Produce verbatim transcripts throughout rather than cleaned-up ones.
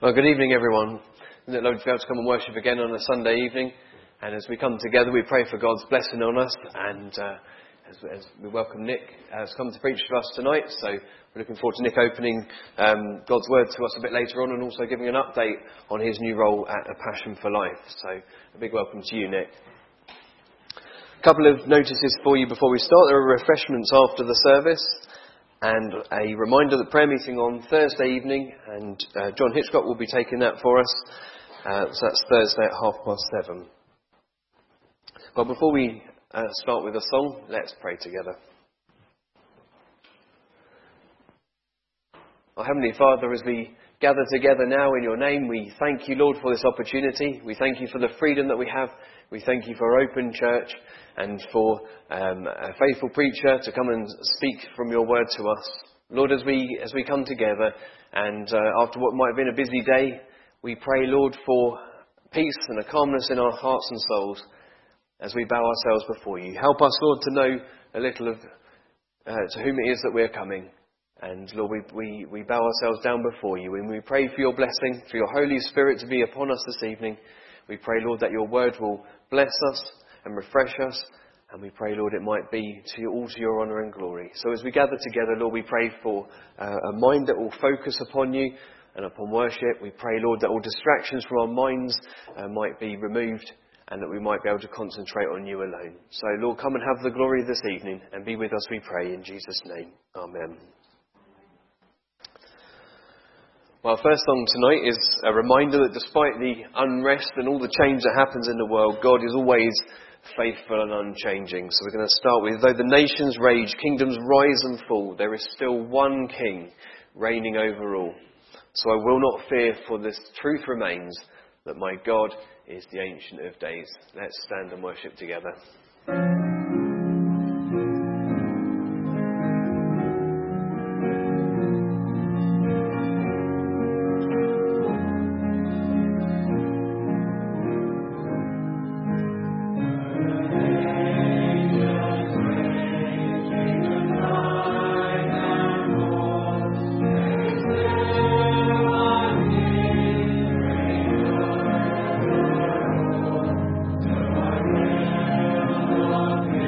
Well, good evening, everyone. Isn't it lovely to be able to come and worship again on a Sunday evening? And as we come together, we pray for God's blessing on us. And uh, as, as we welcome Nick, has come to preach to us tonight. So we're looking forward to Nick opening um, God's Word to us a bit later on, and also giving an update on his new role at A Passion for Life. So a big welcome to you, Nick. A couple of notices for you before we start. There are refreshments after the service. And a reminder that prayer meeting on Thursday evening, and uh, John Hitchcock will be taking that for us. Uh, so that's Thursday at half past seven. Well, before we uh, start with a song, let's pray together. Our Heavenly Father, as we gather together now in your name, we thank you, Lord, for this opportunity. We thank you for the freedom that we have. We thank you for open church and for um, a faithful preacher to come and speak from your word to us. Lord, as we as we come together and uh, after what might have been a busy day, we pray, Lord, for peace and a calmness in our hearts and souls as we bow ourselves before you. Help us, Lord, to know a little of uh, to whom it is that we're coming. And Lord, we, we, we bow ourselves down before you, and we pray for your blessing, for your Holy Spirit to be upon us this evening. We pray, Lord, that your word will bless us and refresh us. And we pray, Lord, it might be to you, all to your honour and glory. So as we gather together, Lord, we pray for uh, a mind that will focus upon you and upon worship. We pray, Lord, that all distractions from our minds uh, might be removed and that we might be able to concentrate on you alone. So, Lord, come and have the glory this evening and be with us, we pray, in Jesus' name. Amen. Well, our first song tonight is a reminder that despite the unrest and all the change that happens in the world, God is always faithful and unchanging. So we're going to start with, though the nations rage, kingdoms rise and fall, there is still one King reigning over all. So I will not fear, for this truth remains, that my God is the Ancient of Days. Let's stand and worship together. Yeah.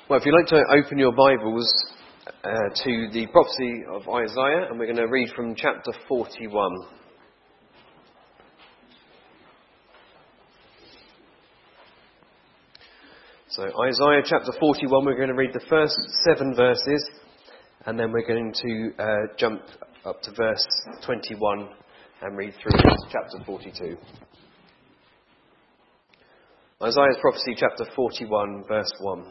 Well, if you'd like to open your Bibles uh, to the prophecy of Isaiah, and we're going to read from chapter forty-one. So Isaiah chapter forty-one, we're going to read the first seven verses, and then we're going to uh, jump up to verse twenty-one and read through chapter forty-two. Isaiah's prophecy, chapter forty-one, verse one.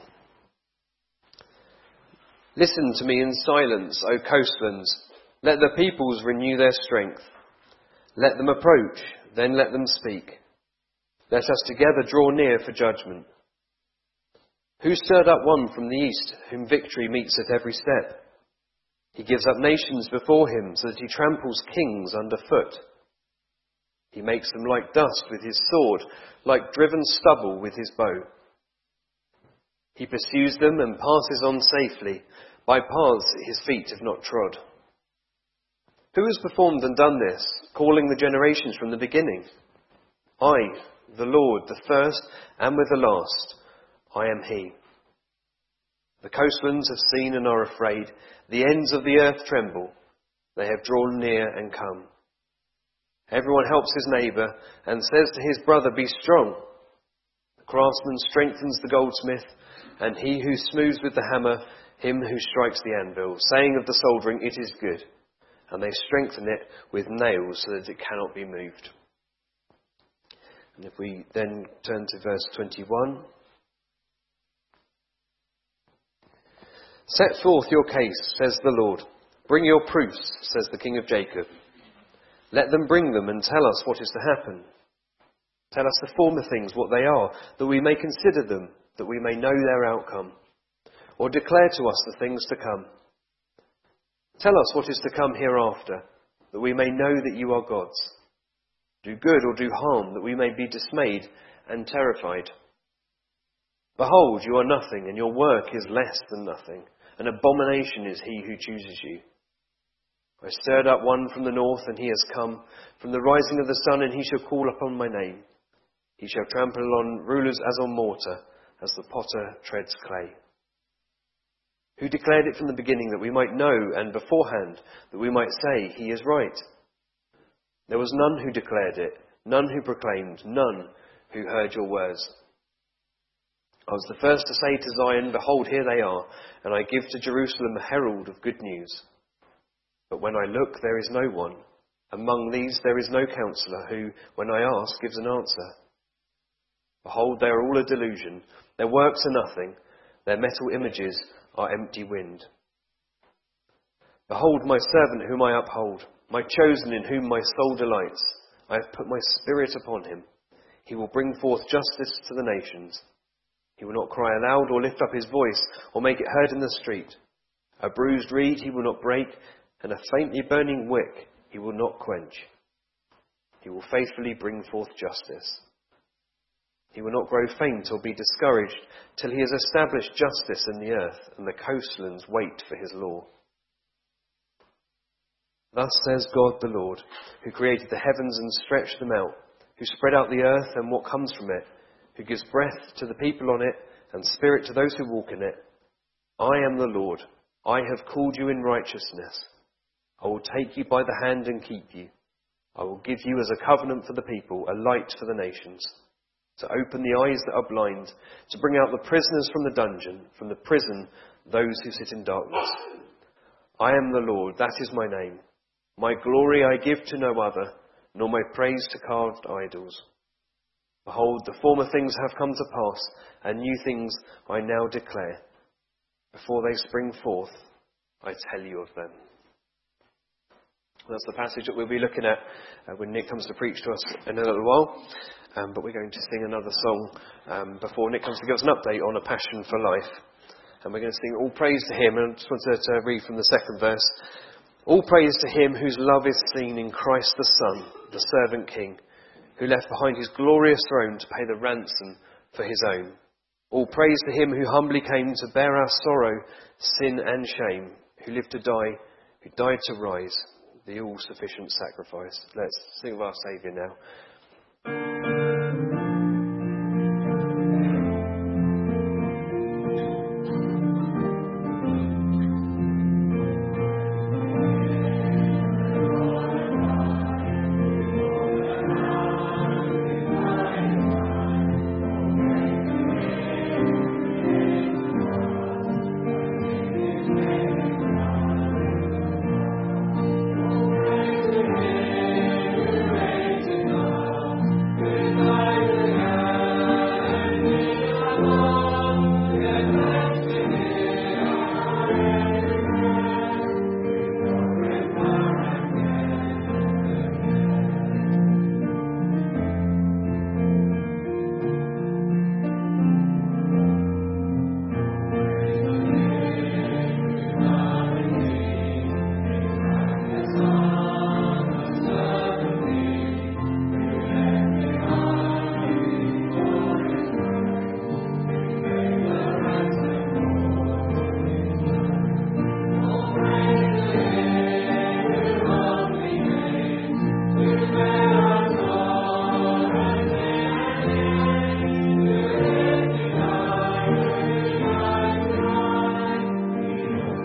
Listen to me in silence, O coastlands. Let the peoples renew their strength. Let them approach, then let them speak. Let us together draw near for judgment. Who stirred up one from the east, whom victory meets at every step? He gives up nations before him, so that he tramples kings underfoot. He makes them like dust with his sword, like driven stubble with his bow. He pursues them and passes on safely, by paths his feet have not trod. Who has performed and done this, calling the generations from the beginning? I, the Lord, the first and with the last, I am he. The coastlands have seen and are afraid. The ends of the earth tremble. They have drawn near and come. Everyone helps his neighbour and says to his brother, be strong. The craftsman strengthens the goldsmith, and he who smooths with the hammer, him who strikes the anvil, saying of the soldering, it is good. And they strengthen it with nails so that it cannot be moved. And if we then turn to verse twenty-one. Set forth your case, says the Lord. Bring your proofs, says the King of Jacob. Let them bring them and tell us what is to happen. Tell us the former things, what they are, that we may consider them, that we may know their outcome. Or declare to us the things to come. Tell us what is to come hereafter, that we may know that you are gods. Do good or do harm, that we may be dismayed and terrified. Behold, you are nothing, and your work is less than nothing. An abomination is he who chooses you. I stirred up one from the north, and he has come, from the rising of the sun, and he shall call upon my name. He shall trample on rulers as on mortar, as the potter treads clay. Who declared it from the beginning, that we might know, and beforehand, that we might say, he is right? There was none who declared it, none who proclaimed, none who heard your words. I was the first to say to Zion, behold, here they are, and I give to Jerusalem a herald of good news. But when I look, there is no one. Among these there is no counsellor who, when I ask, gives an answer. Behold, they are all a delusion. Their works are nothing. Their metal images are empty wind. Behold my servant whom I uphold, my chosen in whom my soul delights. I have put my spirit upon him. He will bring forth justice to the nations. He will not cry aloud or lift up his voice or make it heard in the street. A bruised reed he will not break, and a faintly burning wick he will not quench. He will faithfully bring forth justice. He will not grow faint or be discouraged till he has established justice in the earth, and the coastlands wait for his law. Thus says God the Lord, who created the heavens and stretched them out, who spread out the earth and what comes from it, who gives breath to the people on it and spirit to those who walk in it. I am the Lord. I have called you in righteousness. I will take you by the hand and keep you. I will give you as a covenant for the people, a light for the nations, to open the eyes that are blind, to bring out the prisoners from the dungeon, from the prison those who sit in darkness. I am the Lord, that is my name. My glory I give to no other, nor my praise to carved idols. Behold, the former things have come to pass, and new things I now declare. Before they spring forth, I tell you of them. That's the passage that we'll be looking at uh, when Nick comes to preach to us in a little while. Um, but we're going to sing another song um, before Nick comes to give us an update on A Passion for Life. And we're going to sing All Praise to Him. And I just wanted to read from the second verse. All praise to Him whose love is seen in Christ the Son, the servant King, who left behind His glorious throne to pay the ransom for His own. All praise to Him who humbly came to bear our sorrow, sin and shame, who lived to die, who died to rise, the all-sufficient sacrifice. Let's sing of our Saviour now.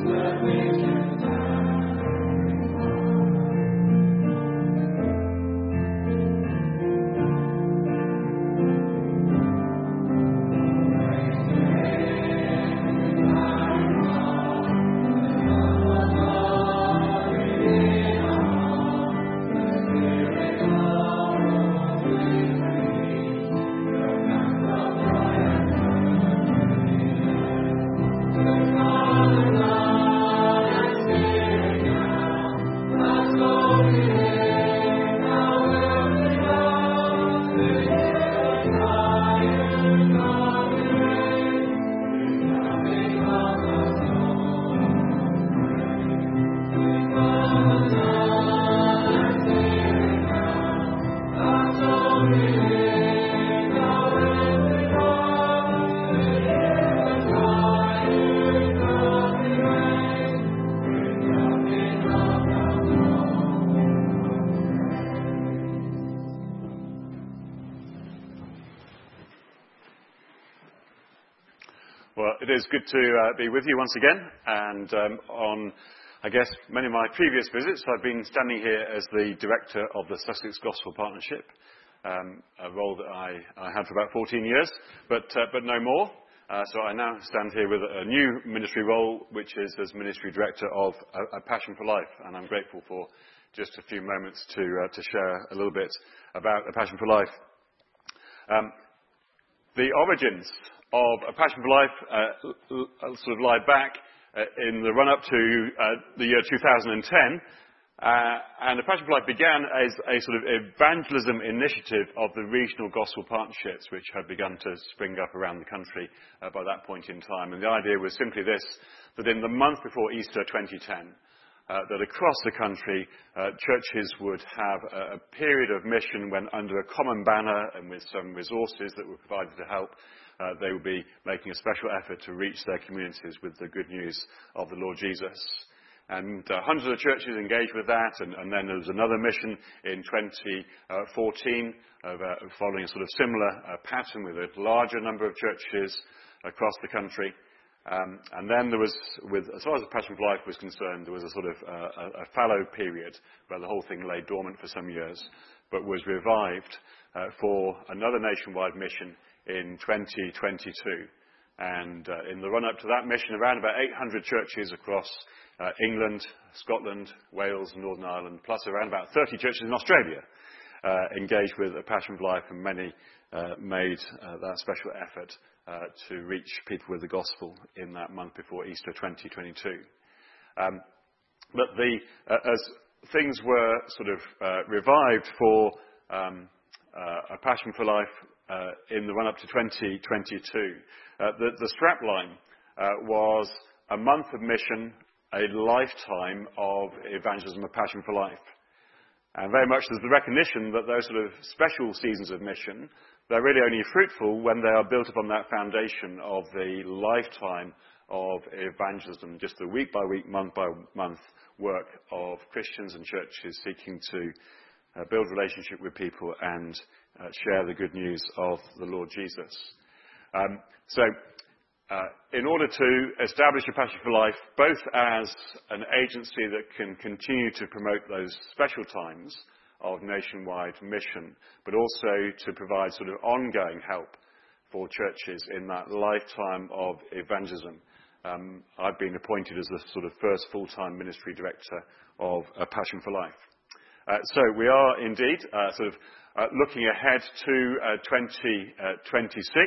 Well, it is good to uh, be with you once again. And um, on, I guess, many of my previous visits, I've been standing here as the director of the Sussex Gospel Partnership, um, a role that I, I had for about fourteen years, but uh, but no more. Uh, so I now stand here with a new ministry role, which is as ministry director of a, a Passion for Life, and I'm grateful for just a few moments to uh, to share a little bit about a Passion for Life. Um, the origins of A Passion for Life uh, sort of lie back uh, in the run-up to uh, the year two thousand ten, uh, and A Passion for Life began as a sort of evangelism initiative of the regional gospel partnerships, which had begun to spring up around the country uh, by that point in time. And the idea was simply this, that in the month before Easter twenty ten, uh, that across the country, uh, churches would have a, a period of mission when under a common banner and with some resources that were provided to help, Uh, they will be making a special effort to reach their communities with the good news of the Lord Jesus. And uh, hundreds of churches engaged with that, and, and then there was another mission in twenty fourteen of, uh, following a sort of similar uh, pattern with a larger number of churches across the country. Um, and then there was, with, as far as the Passion for Life was concerned, there was a sort of uh, a, a fallow period where the whole thing lay dormant for some years, but was revived uh, for another nationwide mission in twenty twenty-two. And uh, in the run-up to that mission, around about eight hundred churches across uh, England, Scotland, Wales, and Northern Ireland, plus around about thirty churches in Australia uh, engaged with A Passion for Life, and many uh, made uh, that special effort uh, to reach people with the gospel in that month before Easter twenty twenty-two. Um, but the, uh, as things were sort of uh, revived for um, uh, A Passion for Life Uh, in the run-up to twenty twenty-two. Uh, the, the strapline uh, was a month of mission, a lifetime of evangelism, A Passion for Life. And very much there's the recognition that those sort of special seasons of mission, they're really only fruitful when they are built upon that foundation of the lifetime of evangelism, just the week-by-week, month-by-month work of Christians and churches seeking to uh, build relationship with people and Uh, share the good news of the Lord Jesus. Um, so, uh, in order to establish A Passion for Life, both as an agency that can continue to promote those special times of nationwide mission, but also to provide sort of ongoing help for churches in that lifetime of evangelism, um, I've been appointed as the sort of first full-time ministry director of A Passion for Life. Uh, so we are indeed uh, sort of uh, looking ahead to uh, twenty twenty-six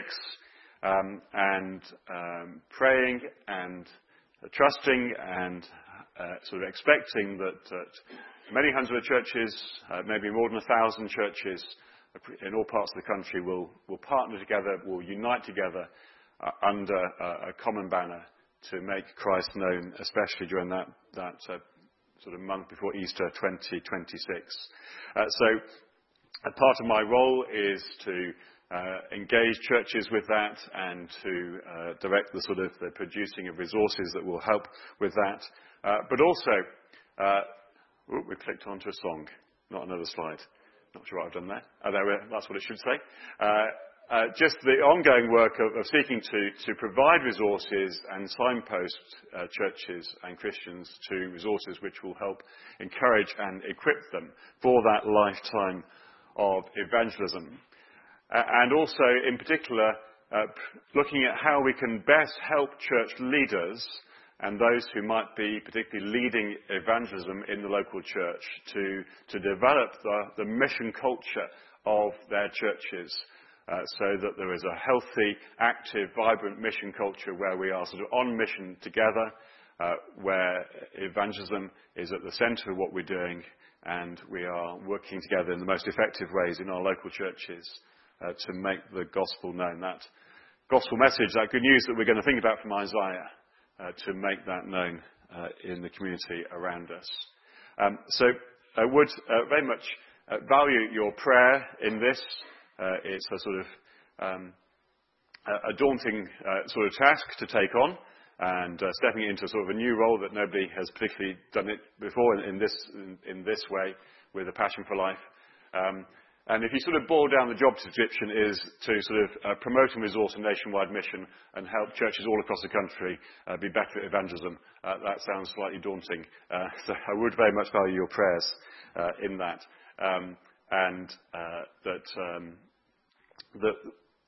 um, and um, praying and uh, trusting and uh, sort of expecting that, that many hundreds of churches, uh, maybe more than a thousand churches in all parts of the country will, will partner together, will unite together uh, under uh, a common banner to make Christ known, especially during that, that uh, sort of month before Easter twenty twenty-six. Uh, so a part of my role is to uh, engage churches with that and to uh, direct the sort of the producing of resources that will help with that. Uh, but also, uh, ooh, we clicked onto a song, not another slide. Not sure what I've done there. Oh, there we, that's what it should say. Uh, uh, just the ongoing work of, of seeking to, to provide resources and signpost uh, churches and Christians to resources which will help encourage and equip them for that lifetime of evangelism. Uh, and also, in particular, uh, looking at how we can best help church leaders and those who might be particularly leading evangelism in the local church to, to develop the, the mission culture of their churches, uh, so that there is a healthy, active, vibrant mission culture where we are sort of on mission together, uh, where evangelism is at the centre of what we're doing, and we are working together in the most effective ways in our local churches uh, to make the gospel known. That gospel message, that good news that we're going to think about from Isaiah, uh, to make that known uh, in the community around us. Um, so I would uh, very much uh, value your prayer in this. Uh, it's a sort of um, a daunting uh, sort of task to take on, and uh, stepping into sort of a new role that nobody has particularly done it before in, in this in, in this way with a passion for life. Um, and if you sort of boil down the job description, is to sort of uh, promote and resource a nationwide mission and help churches all across the country uh, be better at evangelism. Uh, that sounds slightly daunting, uh, so I would very much value your prayers uh, in that, um, and uh, that um, that.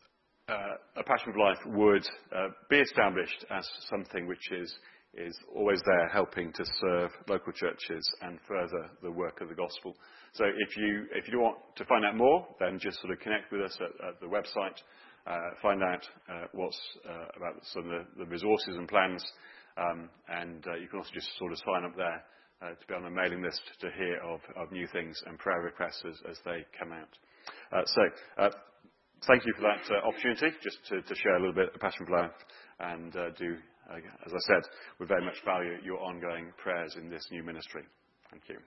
Uh, a passion for life would uh, be established as something which is is always there helping to serve local churches and further the work of the gospel. So if you if you want to find out more, then just sort of connect with us at, at the website, uh, find out uh, what's uh, about some of the, the resources and plans, um, and uh, you can also just sort of sign up there uh, to be on a mailing list to hear of, of new things and prayer requests as, as they come out. Uh, so. Uh, Thank you for that uh, opportunity, just to, to share a little bit of passion for life, and uh, do, uh, as I said, we very much value your ongoing prayers in this new ministry. Thank you.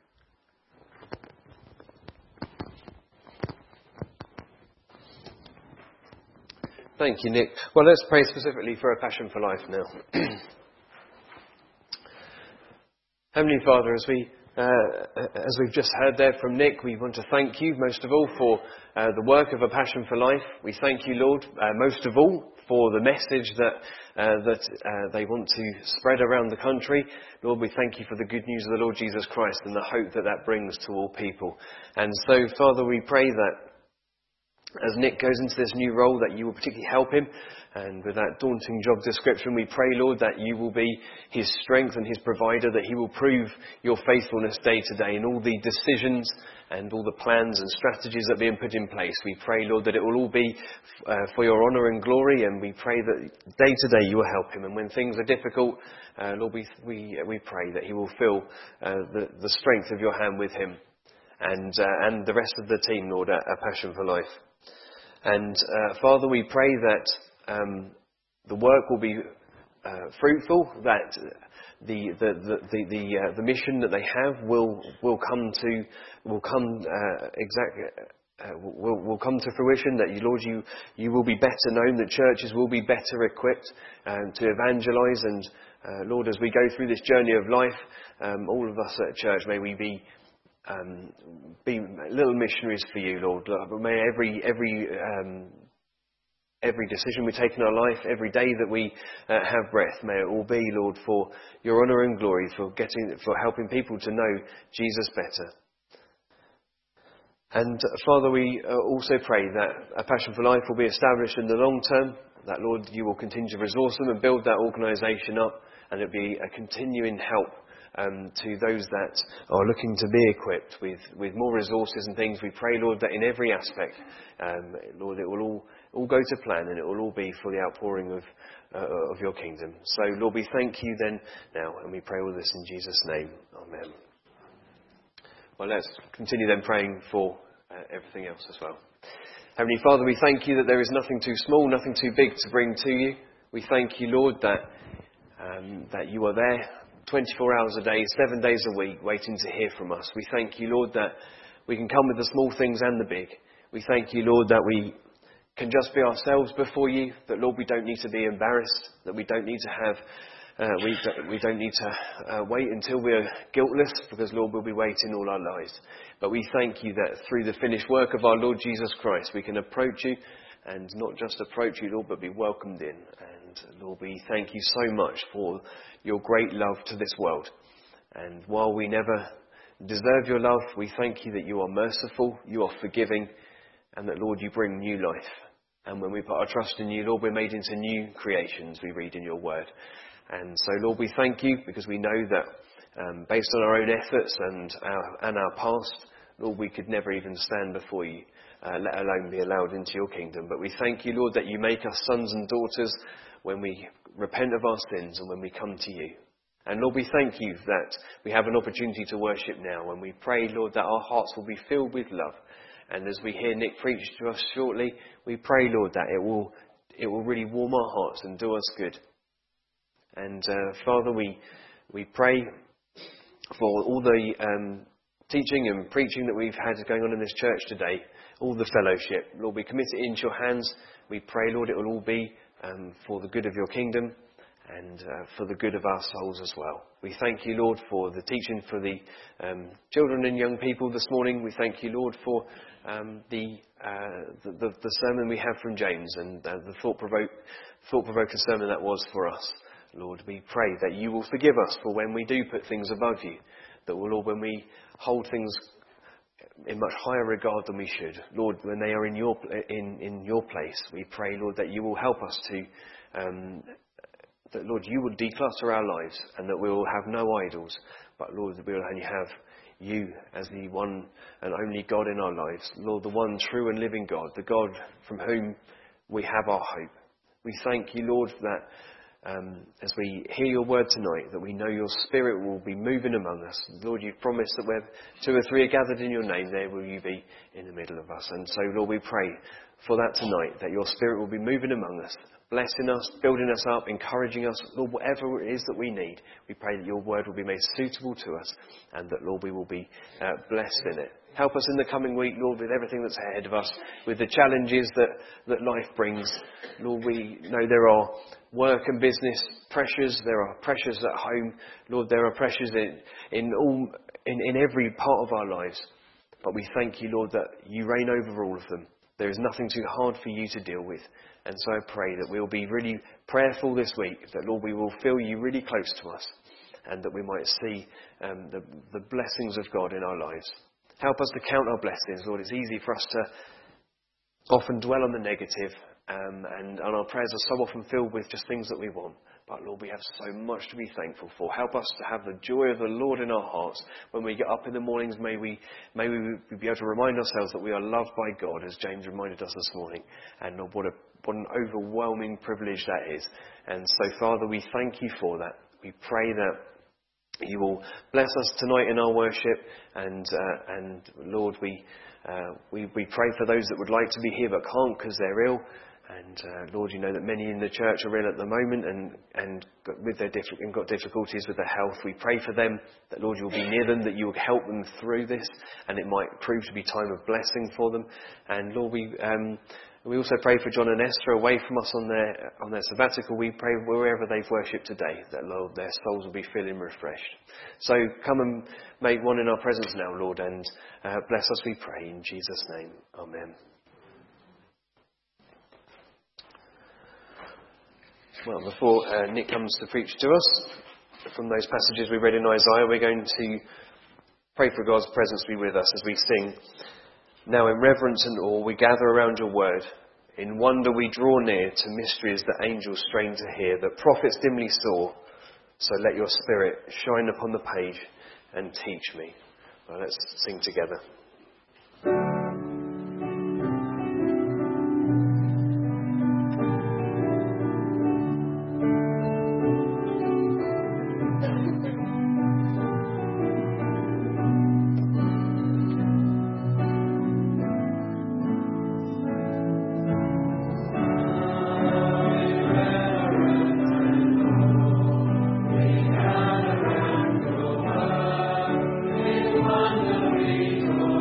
Thank you, Nick. Well, let's pray specifically for a passion for life now. Heavenly Father, as we Uh, as we've just heard there from Nick, we want to thank you most of all for uh, the work of A Passion for Life. We thank you, Lord, uh, most of all for the message that uh, that uh, they want to spread around the country. Lord, we thank you for the good news of the Lord Jesus Christ and the hope that that brings to all people. And so, Father, we pray that as Nick goes into this new role, that you will particularly help him. And with that daunting job description, we pray, Lord, that you will be his strength and his provider, that he will prove your faithfulness day to day in all the decisions and all the plans and strategies that are being put in place. We pray, Lord, that it will all be uh, for your honour and glory, and we pray that day to day you will help him. And when things are difficult, uh, Lord, we, we, we pray that he will feel uh, the, the strength of your hand with him and, uh, and the rest of the team, Lord, at A Passion for Life. And uh, Father, we pray that um, the work will be uh, fruitful, that the the the the the, uh, the mission that they have will will come to will come uh, exactly uh, will will come to fruition. That you, Lord, you you will be better known. That churches will be better equipped um, to evangelise. And uh, Lord, as we go through this journey of life, um, all of us at church, may we be. Um, be little missionaries for you, Lord. May every every um, every decision we take in our life, every day that we uh, have breath, may it all be, Lord, for your honour and glory, for getting, for helping people to know Jesus better. And uh, Father, we uh, also pray that A Passion for Life will be established in the long term. That, Lord, you will continue to resource them and build that organisation up, and it'll be a continuing help. Um, to those that are looking to be equipped with, with more resources and things. We pray, Lord, that in every aspect, um, Lord, it will all, all go to plan, and it will all be for the outpouring of uh, of your kingdom. So, Lord, we thank you then now, and we pray all this in Jesus' name. Amen. Well, let's continue then praying for uh, everything else as well. Heavenly Father, we thank you that there is nothing too small, nothing too big to bring to you. We thank you, Lord, that um, that you are there twenty-four hours a day, seven days a week, waiting to hear from us. We thank you, Lord, that we can come with the small things and the big. We thank you, Lord, that we can just be ourselves before you, that, Lord, we don't need to be embarrassed, that we don't need to have, uh, we, don't, we don't need to uh, wait until we're guiltless, because, Lord, we'll be waiting all our lives. But we thank you that through the finished work of our Lord Jesus Christ, we can approach you and not just approach you, Lord, but be welcomed in. And Lord, we thank you so much for your great love to this world. And while we never deserve your love, we thank you that you are merciful, you are forgiving, and that, Lord, you bring new life. And when we put our trust in you, Lord, we're made into new creations, we read in your word. And so, Lord, we thank you because we know that um, based on our own efforts and our, and our past, Lord, we could never even stand before you, uh, let alone be allowed into your kingdom. But we thank you, Lord, that you make us sons and daughters when we repent of our sins and when we come to you. And Lord, we thank you that we have an opportunity to worship now. And we pray, Lord, that our hearts will be filled with love. And as we hear Nick preach to us shortly, we pray, Lord, that it will it will really warm our hearts and do us good. And uh, Father, we we pray for all the um, teaching and preaching that we've had going on in this church today, all the fellowship. Lord, we commit it into your hands. We pray, Lord, it will all be um, for the good of your kingdom and uh, for the good of our souls as well. We thank you, Lord, for the teaching for the um, children and young people this morning. We thank you, Lord, for um, the, uh, the, the the sermon we have from James and uh, the thought-provoke, thought-provoking sermon that was for us. Lord, we pray that you will forgive us for when we do put things above you, that, Lord, when we hold things in much higher regard than we should, Lord, when they are in your in, in your place, we pray, Lord, that you will help us to, um, that, Lord, you will declutter our lives and that we will have no idols, but, Lord, that we will only have you as the one and only God in our lives, Lord, the one true and living God, the God from whom we have our hope. We thank you, Lord, that Um, as we hear your word tonight, that we know your Spirit will be moving among us. Lord, you've promised that where two or three are gathered in your name, there will you be in the middle of us. And so, Lord, we pray for that tonight, that your Spirit will be moving among us, blessing us, building us up, encouraging us. Lord, whatever it is that we need, we pray that your word will be made suitable to us and that, Lord, we will be uh, blessed in it. Help us in the coming week, Lord, with everything that's ahead of us, with the challenges that, that life brings. Lord, we know there are work and business pressures, there are pressures at home. Lord, there are pressures in, in, all, in, in every part of our lives. But we thank you, Lord, that you reign over all of them. There is nothing too hard for you to deal with. And so I pray that we'll be really prayerful this week, that, Lord, we will feel you really close to us and that we might see um, the, the blessings of God in our lives. Help us to count our blessings, Lord. It's easy for us to often dwell on the negative, um, and, and our prayers are so often filled with just things that we want. But Lord, we have so much to be thankful for. Help us to have the joy of the Lord in our hearts. When we get up in the mornings, may we may we be able to remind ourselves that we are loved by God, as James reminded us this morning. And Lord, what, a, what an overwhelming privilege that is. And so, Father, we thank you for that. We pray that you will bless us tonight in our worship, and uh, and Lord, we, uh, we we pray for those that would like to be here but can't because they're ill. And uh, Lord, you know that many in the church are ill at the moment and and got, with their diff- and got difficulties with their health. We pray for them that, Lord, you'll be near them, that you will help them through this, and it might prove to be time of blessing for them. And Lord, we. Um, We also pray for John and Esther away from us on their on their sabbatical. We pray wherever they've worshipped today, that, Lord, their souls will be feeling refreshed. So come and make one in our presence now, Lord, and uh, bless us, we pray, in Jesus' name. Amen. Well, before uh, Nick comes to preach to us, from those passages we read in Isaiah, we're going to pray for God's presence to be with us as we sing. Now in reverence and awe we gather around your word. In wonder we draw near to mysteries that angels strain to hear, that prophets dimly saw. So let your spirit shine upon the page and teach me. Well, let's sing together. Wonder we go.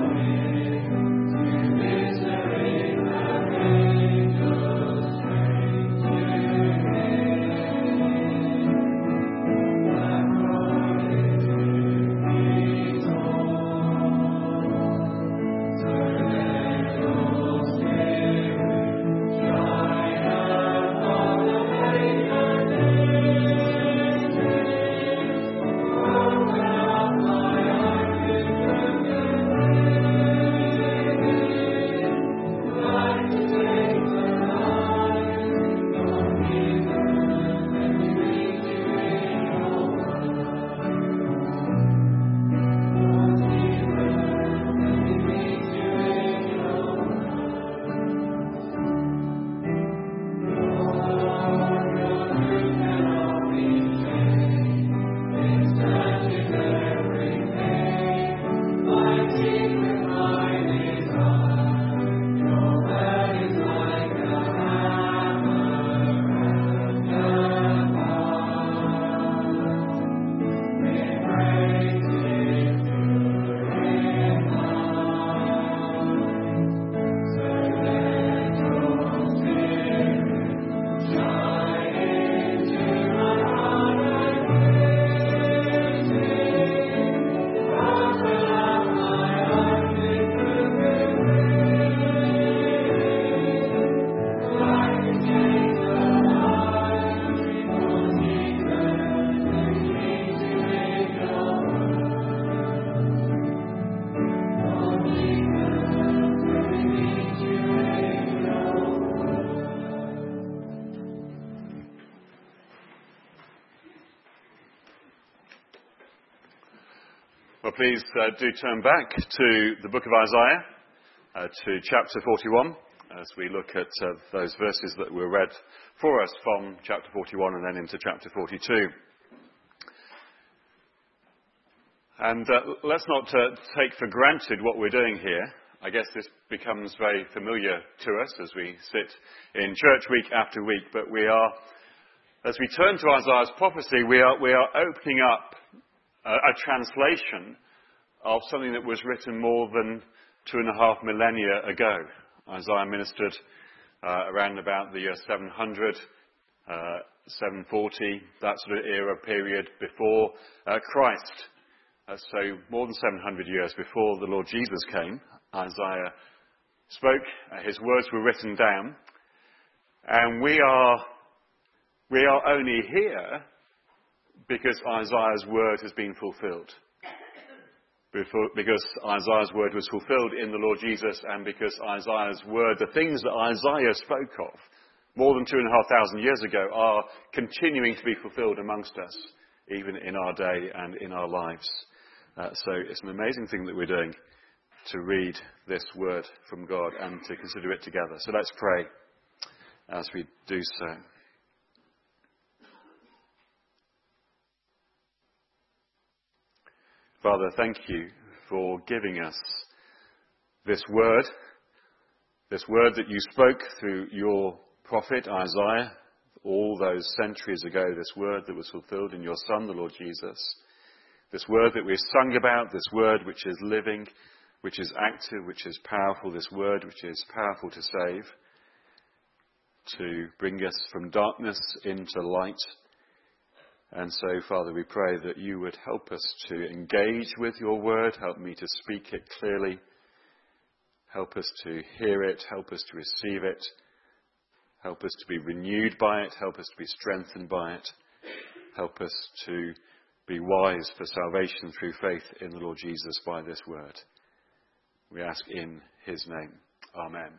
Well, please uh, do turn back to the book of Isaiah, uh, to chapter forty-one, as we look at uh, those verses that were read for us from chapter forty-one and then into chapter forty-two. And uh, let's not uh, take for granted what we're doing here. I guess this becomes very familiar to us as we sit in church week after week, but we are, as we turn to Isaiah's prophecy, we are, we are opening up a, a translation of something that was written more than two and a half millennia ago. Isaiah ministered uh, around about the year seven hundred, uh, seven forty, that sort of era period before uh, Christ. Uh, so more than seven hundred years before the Lord Jesus came, Isaiah spoke, uh, his words were written down, and we are, we are only here because Isaiah's word has been fulfilled. Before, because Isaiah's word was fulfilled in the Lord Jesus, and because Isaiah's word, the things that Isaiah spoke of more than two and a half thousand years ago, are continuing to be fulfilled amongst us, even in our day and in our lives. Uh, so it's an amazing thing that we're doing, to read this word from God and to consider it together. So let's pray as we do so. Father, thank you for giving us this word, this word that you spoke through your prophet Isaiah all those centuries ago, this word that was fulfilled in your Son, the Lord Jesus, this word that we've sung about, this word which is living, which is active, which is powerful, this word which is powerful to save, to bring us from darkness into light. And so, Father, we pray that you would help us to engage with your word, help me to speak it clearly, help us to hear it, help us to receive it, help us to be renewed by it, help us to be strengthened by it, help us to be wise for salvation through faith in the Lord Jesus by this word. We ask in his name. Amen.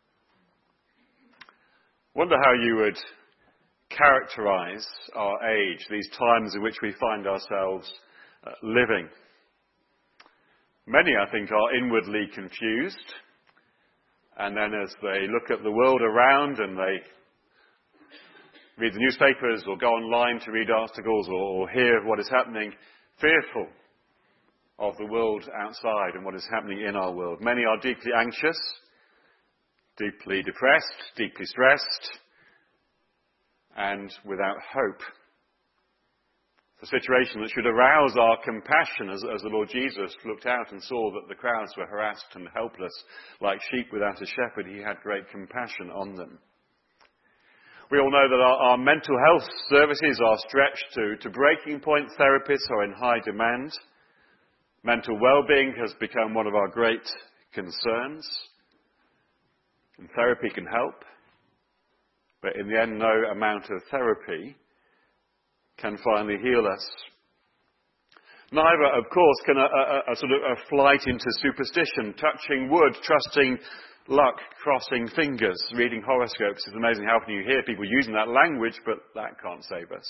Wonder how you would characterize our age, these times in which we find ourselves uh, living. Many, I think, are inwardly confused, and then as they look at the world around and they read the newspapers or go online to read articles or, or hear what is happening, fearful of the world outside and what is happening in our world. Many are deeply anxious, deeply depressed, deeply stressed, and without hope. It's a situation that should arouse our compassion as, as the Lord Jesus looked out and saw that the crowds were harassed and helpless, like sheep without a shepherd. He had great compassion on them. We all know that our, our mental health services are stretched to, to breaking point. Therapists are in high demand. Mental well-being has become one of our great concerns. And therapy can help. But in the end, no amount of therapy can finally heal us. Neither, of course, can a, a, a sort of a flight into superstition, touching wood, trusting luck, crossing fingers, reading horoscopes. It's amazing how often you hear people using that language, but that can't save us.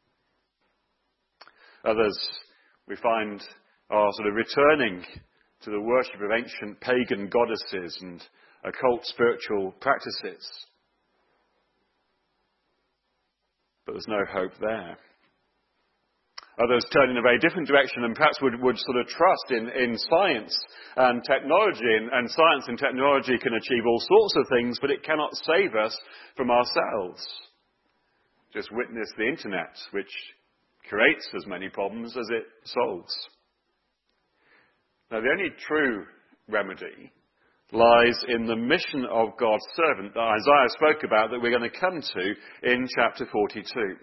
Others, we find, are sort of returning to the worship of ancient pagan goddesses and occult spiritual practices. But there's no hope there. Others turn in a very different direction and perhaps would, would sort of trust in, in science and technology. And, and science and technology can achieve all sorts of things, but it cannot save us from ourselves. Just witness the internet, which creates as many problems as it solves. Now, the only true remedy lies in the mission of God's servant that Isaiah spoke about, that we're going to come to in chapter forty-two.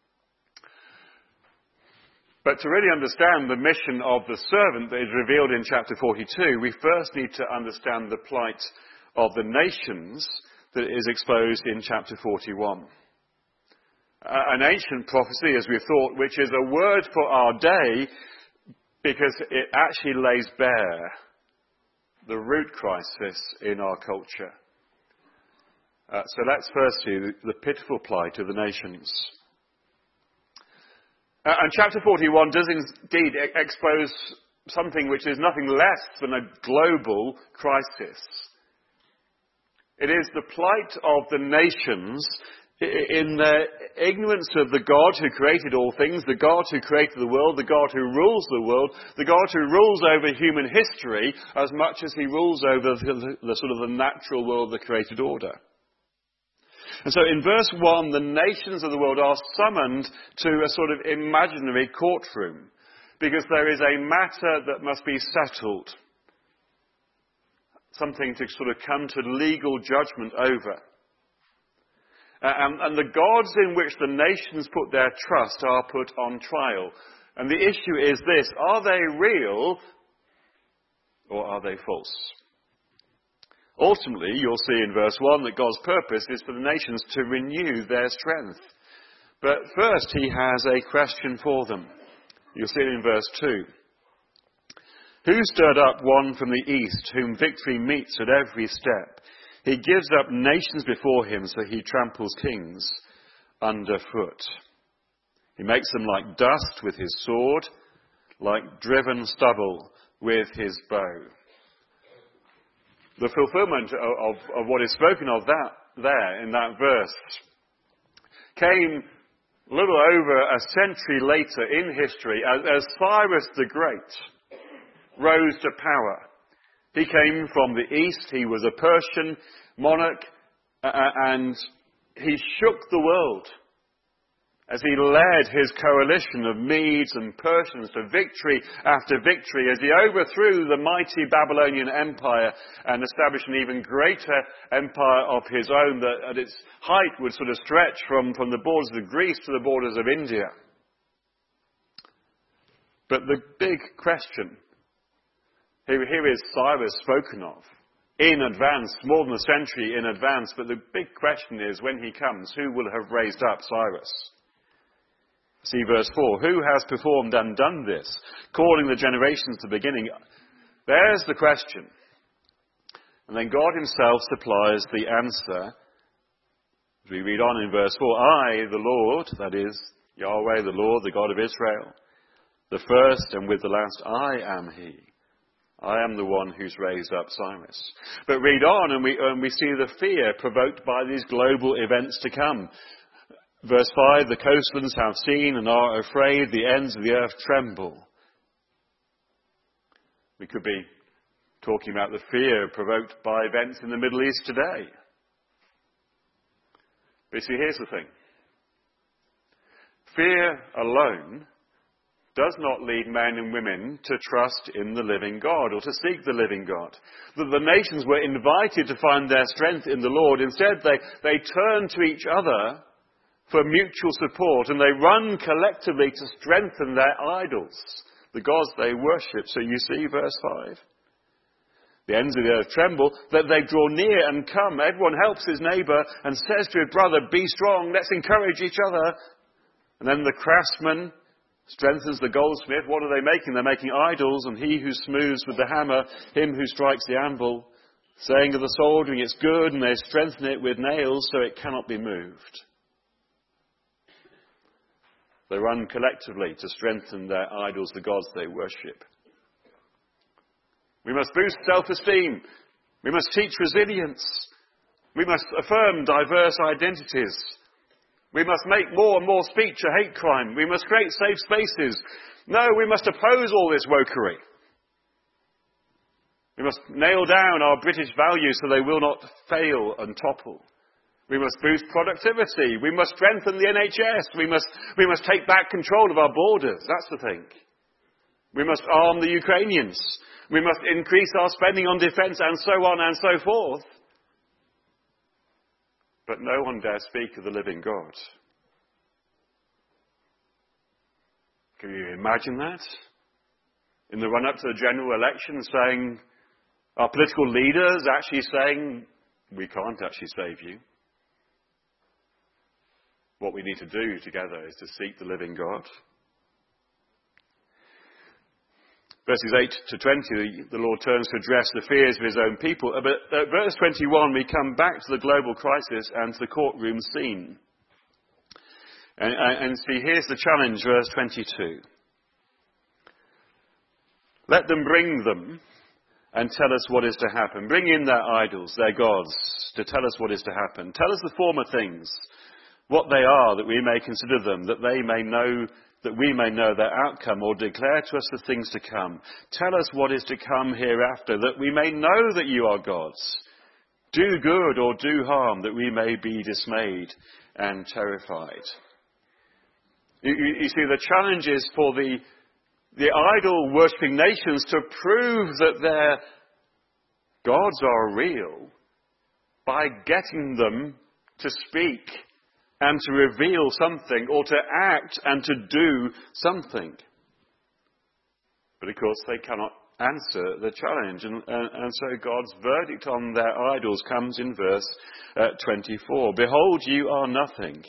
But to really understand the mission of the servant that is revealed in chapter forty-two, we first need to understand the plight of the nations that is exposed in chapter forty-one. Uh, an ancient prophecy, as we've thought, which is a word for our day because it actually lays bare the root crisis in our culture. Uh, so let's first see the, the pitiful plight of the nations. Uh, and chapter forty-one does indeed expose something which is nothing less than a global crisis. It is the plight of the nations in their ignorance of the God who created all things, the God who created the world, the God who rules the world, the God who rules over human history as much as he rules over the, the sort of the natural world, the created order. And so in verse one, the nations of the world are summoned to a sort of imaginary courtroom because there is a matter that must be settled. Something to sort of come to legal judgment over. Uh, and, and the gods in which the nations put their trust are put on trial. And the issue is this: are they real or are they false? Ultimately, you'll see in verse one that God's purpose is for the nations to renew their strength. But first, he has a question for them. You'll see it in verse two. Who stirred up one from the east, whom victory meets at every step? He gives up nations before him, so he tramples kings underfoot. He makes them like dust with his sword, like driven stubble with his bow. The fulfillment of, of, of what is spoken of that there in that verse came a little over a century later in history as, as Cyrus the Great rose to power. He came from the east. He was a Persian monarch, uh, and he shook the world as he led his coalition of Medes and Persians to victory after victory, as he overthrew the mighty Babylonian Empire and established an even greater empire of his own that at its height would sort of stretch from, from the borders of Greece to the borders of India. But the big question, here, here is Cyrus spoken of in advance, more than a century in advance, but the big question is, when he comes, who will have raised up Cyrus? See verse four. Who has performed and done this, calling the generations to beginning? There's the question. And then God himself supplies the answer. As we read on in verse four, I, the Lord, that is, Yahweh, the Lord, the God of Israel, the first and with the last, I am he. I am the one who's raised up Cyrus. But read on and we, and we see the fear provoked by these global events to come. Verse five, the coastlands have seen and are afraid, the ends of the earth tremble. We could be talking about the fear provoked by events in the Middle East today. But see, here's the thing. Fear alone does not lead men and women to trust in the living God or to seek the living God. The, the nations were invited to find their strength in the Lord. Instead, they, they turn to each other for mutual support, and they run collectively to strengthen their idols, the gods they worship. So you see verse five. The ends of the earth tremble, that they draw near and come. Everyone helps his neighbour and says to his brother, be strong, let's encourage each other. And then the craftsman strengthens the goldsmith. What are they making? They're making idols, and he who smooths with the hammer, him who strikes the anvil, saying of the soldering, it's good, and they strengthen it with nails so it cannot be moved. They run collectively to strengthen their idols, the gods they worship. We must boost self-esteem. We must teach resilience. We must affirm diverse identities. We must make more and more speech a hate crime. We must create safe spaces. No, we must oppose all this wokery. We must nail down our British values so they will not fail and topple. We must boost productivity. We must strengthen the N H S. We must, we must take back control of our borders. That's the thing. We must arm the Ukrainians. We must increase our spending on defence and so on and so forth. But no one dare speak of the living God. Can you imagine that? In the run-up to the general election, saying, our political leaders actually saying, we can't actually save you. What we need to do together is to seek the living God. Verses eight to twenty, the Lord turns to address the fears of his own people. But at verse twenty-one, we come back to the global crisis and to the courtroom scene. And, and see, here's the challenge, verse twenty-two. Let them bring them and tell us what is to happen. Bring in their idols, their gods, to tell us what is to happen. Tell us the former things, what they are, that we may consider them, that they may know, that we may know their outcome, or declare to us the things to come. Tell us what is to come hereafter, that we may know that you are gods. Do good or do harm, that we may be dismayed and terrified. You, you, you see, the challenge is for the, the idol-worshipping nations to prove that their gods are real by getting them to speak and to reveal something, or to act and to do something. But of course they cannot answer the challenge, and, and, and so God's verdict on their idols comes in verse uh, twenty-four. Behold, you are nothing,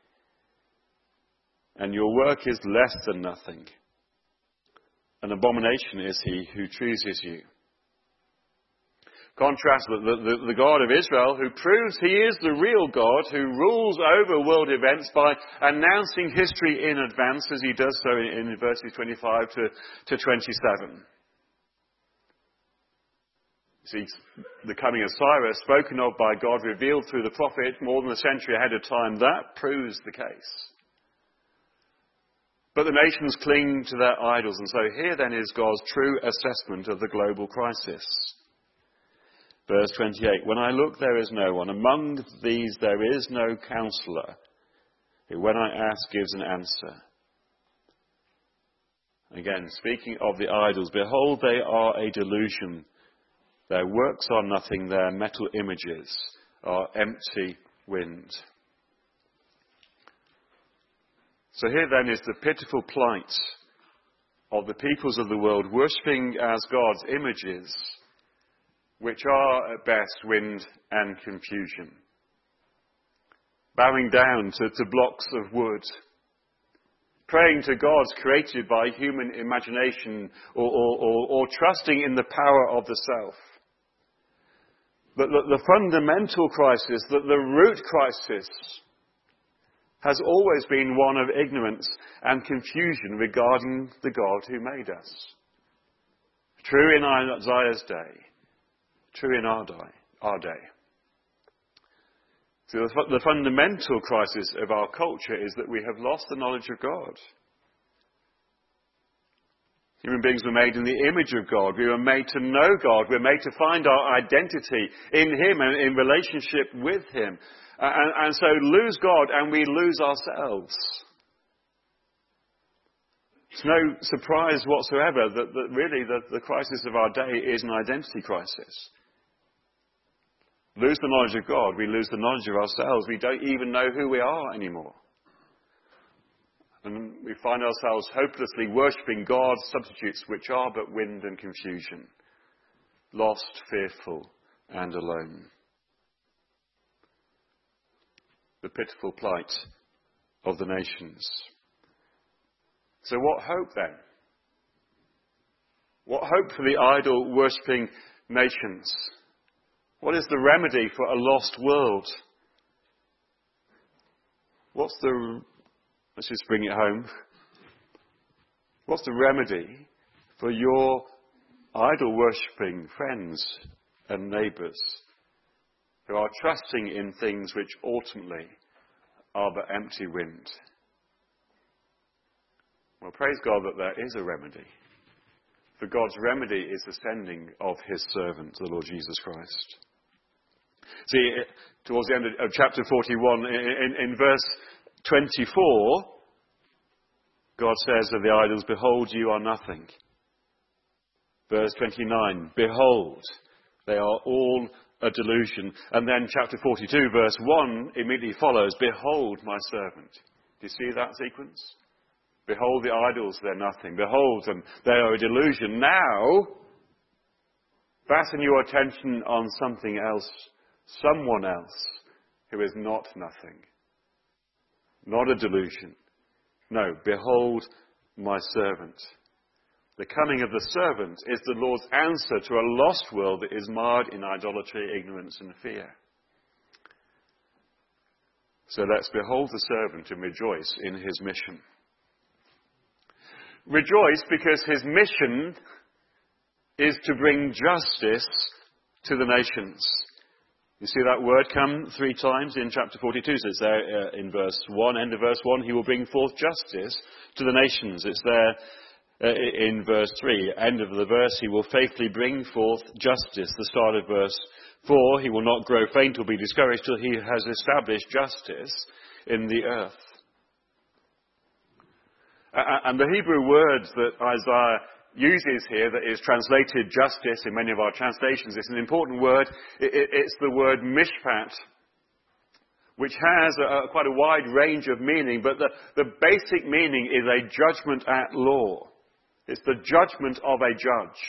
and your work is less than nothing. An abomination is he who chooses you. Contrast the, the, the God of Israel, who proves he is the real God, who rules over world events by announcing history in advance, as he does so in, in verses twenty-five to, to twenty-seven. See, the coming of Cyrus, spoken of by God, revealed through the prophet more than a century ahead of time, that proves the case. But the nations cling to their idols, and so here then is God's true assessment of the global crisis. Verse twenty-eight, when I look, there is no one. Among these there is no counselor, who when I ask gives an answer. Again, speaking of the idols, behold, they are a delusion. Their works are nothing, their metal images are empty wind. So here then is the pitiful plight of the peoples of the world, worshipping as gods images, which are at best wind and confusion. Bowing down to, to blocks of wood, praying to gods created by human imagination, or, or, or, or trusting in the power of the self. But the, the fundamental crisis, the, the root crisis, has always been one of ignorance and confusion regarding the God who made us. True in Isaiah's day, true in our day. Our day. So the, the fundamental crisis of our culture is that we have lost the knowledge of God. Human beings were made in the image of God. We were made to know God. We're made to find our identity in Him and in relationship with Him. And, and so lose God and we lose ourselves. It's no surprise whatsoever that, that really the, the crisis of our day is an identity crisis. Lose the knowledge of God, we lose the knowledge of ourselves. We don't even know who we are anymore. And we find ourselves hopelessly worshipping God's substitutes, which are but wind and confusion. Lost, fearful, and alone. The pitiful plight of the nations. So what hope then? What hope for the idol-worshipping nations? What is the remedy for a lost world? What's the... Let's just bring it home. What's the remedy for your idol-worshipping friends and neighbours who are trusting in things which ultimately are but empty wind? Well, praise God that there is a remedy. For God's remedy is the sending of His servant, the Lord Jesus Christ. See, towards the end of chapter forty-one, in, in, in verse twenty-four, God says of the idols, behold, you are nothing. Verse twenty-nine, behold, they are all a delusion. And then chapter forty-two, verse one, immediately follows, behold my servant. Do you see that sequence? Behold the idols, they're nothing. Behold them, they are a delusion. Now, fasten your attention on something else, someone else who is not nothing. Not a delusion. No, behold my servant. The coming of the servant is the Lord's answer to a lost world that is marred in idolatry, ignorance and fear. So let's behold the servant and rejoice in his mission. Rejoice because his mission is to bring justice to the nations. You see that word come three times in chapter forty-two. So it's there uh, in verse one, end of verse one. He will bring forth justice to the nations. It's there uh, in verse three, end of the verse. He will faithfully bring forth justice. The start of verse four. He will not grow faint or be discouraged till he has established justice in the earth. Uh, and the Hebrew word that Isaiah uses here, that is translated justice in many of our translations, it's an important word. It, it, it's the word mishpat, which has a, a, quite a wide range of meaning, but the, the basic meaning is a judgment at law. It's the judgment of a judge.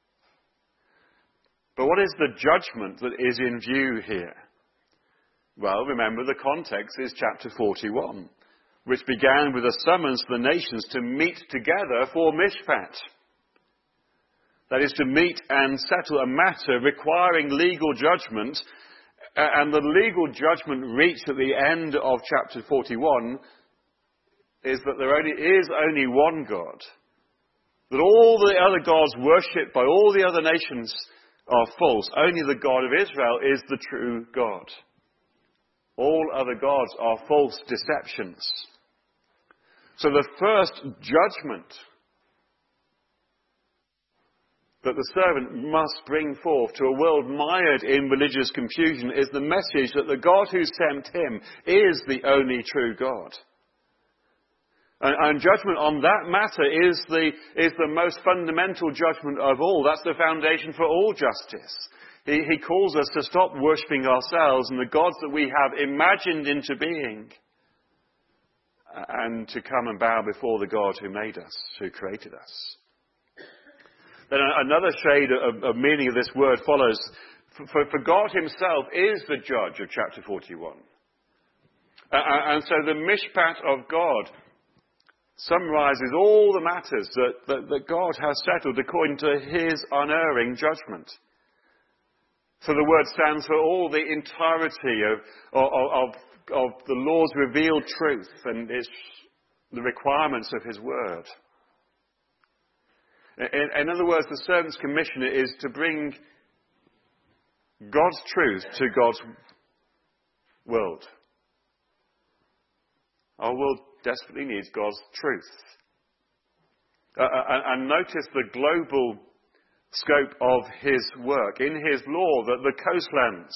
But what is the judgment that is in view here? Well, remember the context is chapter forty-one, which began with a summons to the nations to meet together for mishpat. That is, to meet and settle a matter requiring legal judgment. And the legal judgment reached at the end of chapter forty-one is that there only is only one God. That all the other gods worshipped by all the other nations are false. Only the God of Israel is the true God. All other gods are false deceptions. So the first judgment that the servant must bring forth to a world mired in religious confusion is the message that the God who sent him is the only true God. And, and judgment on that matter is the, is the most fundamental judgment of all. That's the foundation for all justice. He, he calls us to stop worshipping ourselves and the gods that we have imagined into being, and to come and bow before the God who made us, who created us. Then another shade of, of meaning of this word follows. For, for God himself is the judge of chapter forty-one. Uh, and so the mishpat of God summarizes all the matters that, that, that God has settled according to his unerring judgment. So the word stands for all the entirety of, of, of, of the Lord's revealed truth and its, the requirements of his word. In, in other words, the servant's commission is to bring God's truth to God's world. Our world desperately needs God's truth. Uh, and, and notice the global scope of his work. In his law, that the coastlands,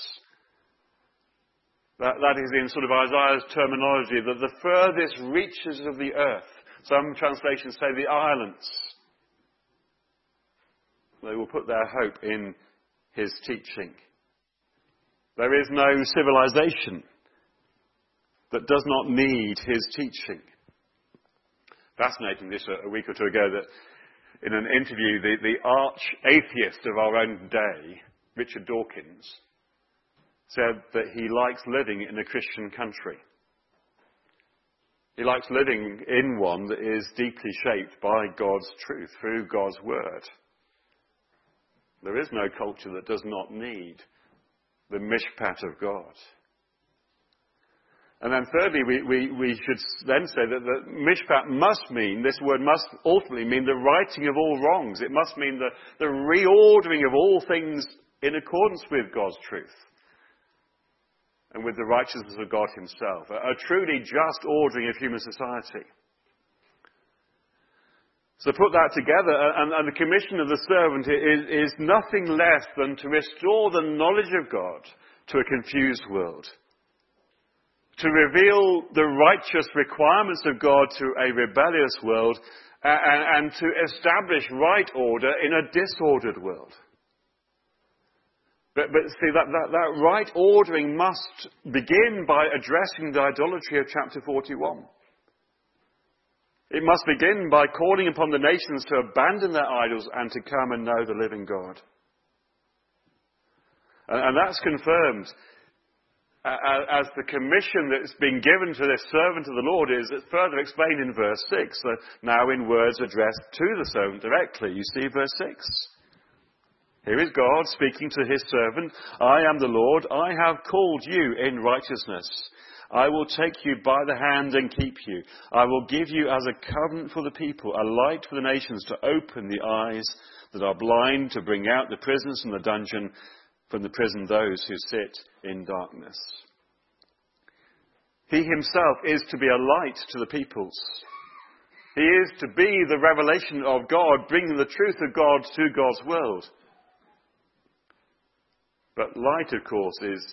that, that is in sort of Isaiah's terminology, that the furthest reaches of the earth, some translations say the islands, they will put their hope in his teaching. There is no civilization that does not need his teaching. Fascinating this a week or two ago that in an interview, the, the arch-atheist of our own day, Richard Dawkins, said that he likes living in a Christian country. He likes living in one that is deeply shaped by God's truth, through God's word. There is no culture that does not need the mishpat of God. And then thirdly, we, we, we should then say that the mishpat must mean, this word must ultimately mean the righting of all wrongs. It must mean the, the reordering of all things in accordance with God's truth and with the righteousness of God himself. A, a truly just ordering of human society. So put that together, and, and the commission of the servant is, is nothing less than to restore the knowledge of God to a confused world. To reveal the righteous requirements of God to a rebellious world, and, and to establish right order in a disordered world. But, but see, that, that, that right ordering must begin by addressing the idolatry of chapter forty-one. It must begin by calling upon the nations to abandon their idols and to come and know the living God. And, and that's confirmed as the commission that's been given to this servant of the Lord is further explained in verse six, so now in words addressed to the servant directly. You see verse six. Here is God speaking to his servant. I am the Lord. I have called you in righteousness. I will take you by the hand and keep you. I will give you as a covenant for the people, a light for the nations, to open the eyes that are blind, to bring out the prisoners from the dungeon, from the prison those who sit in darkness. He himself is to be a light to the peoples. He is to be the revelation of God, bringing the truth of God to God's world. But light, of course, is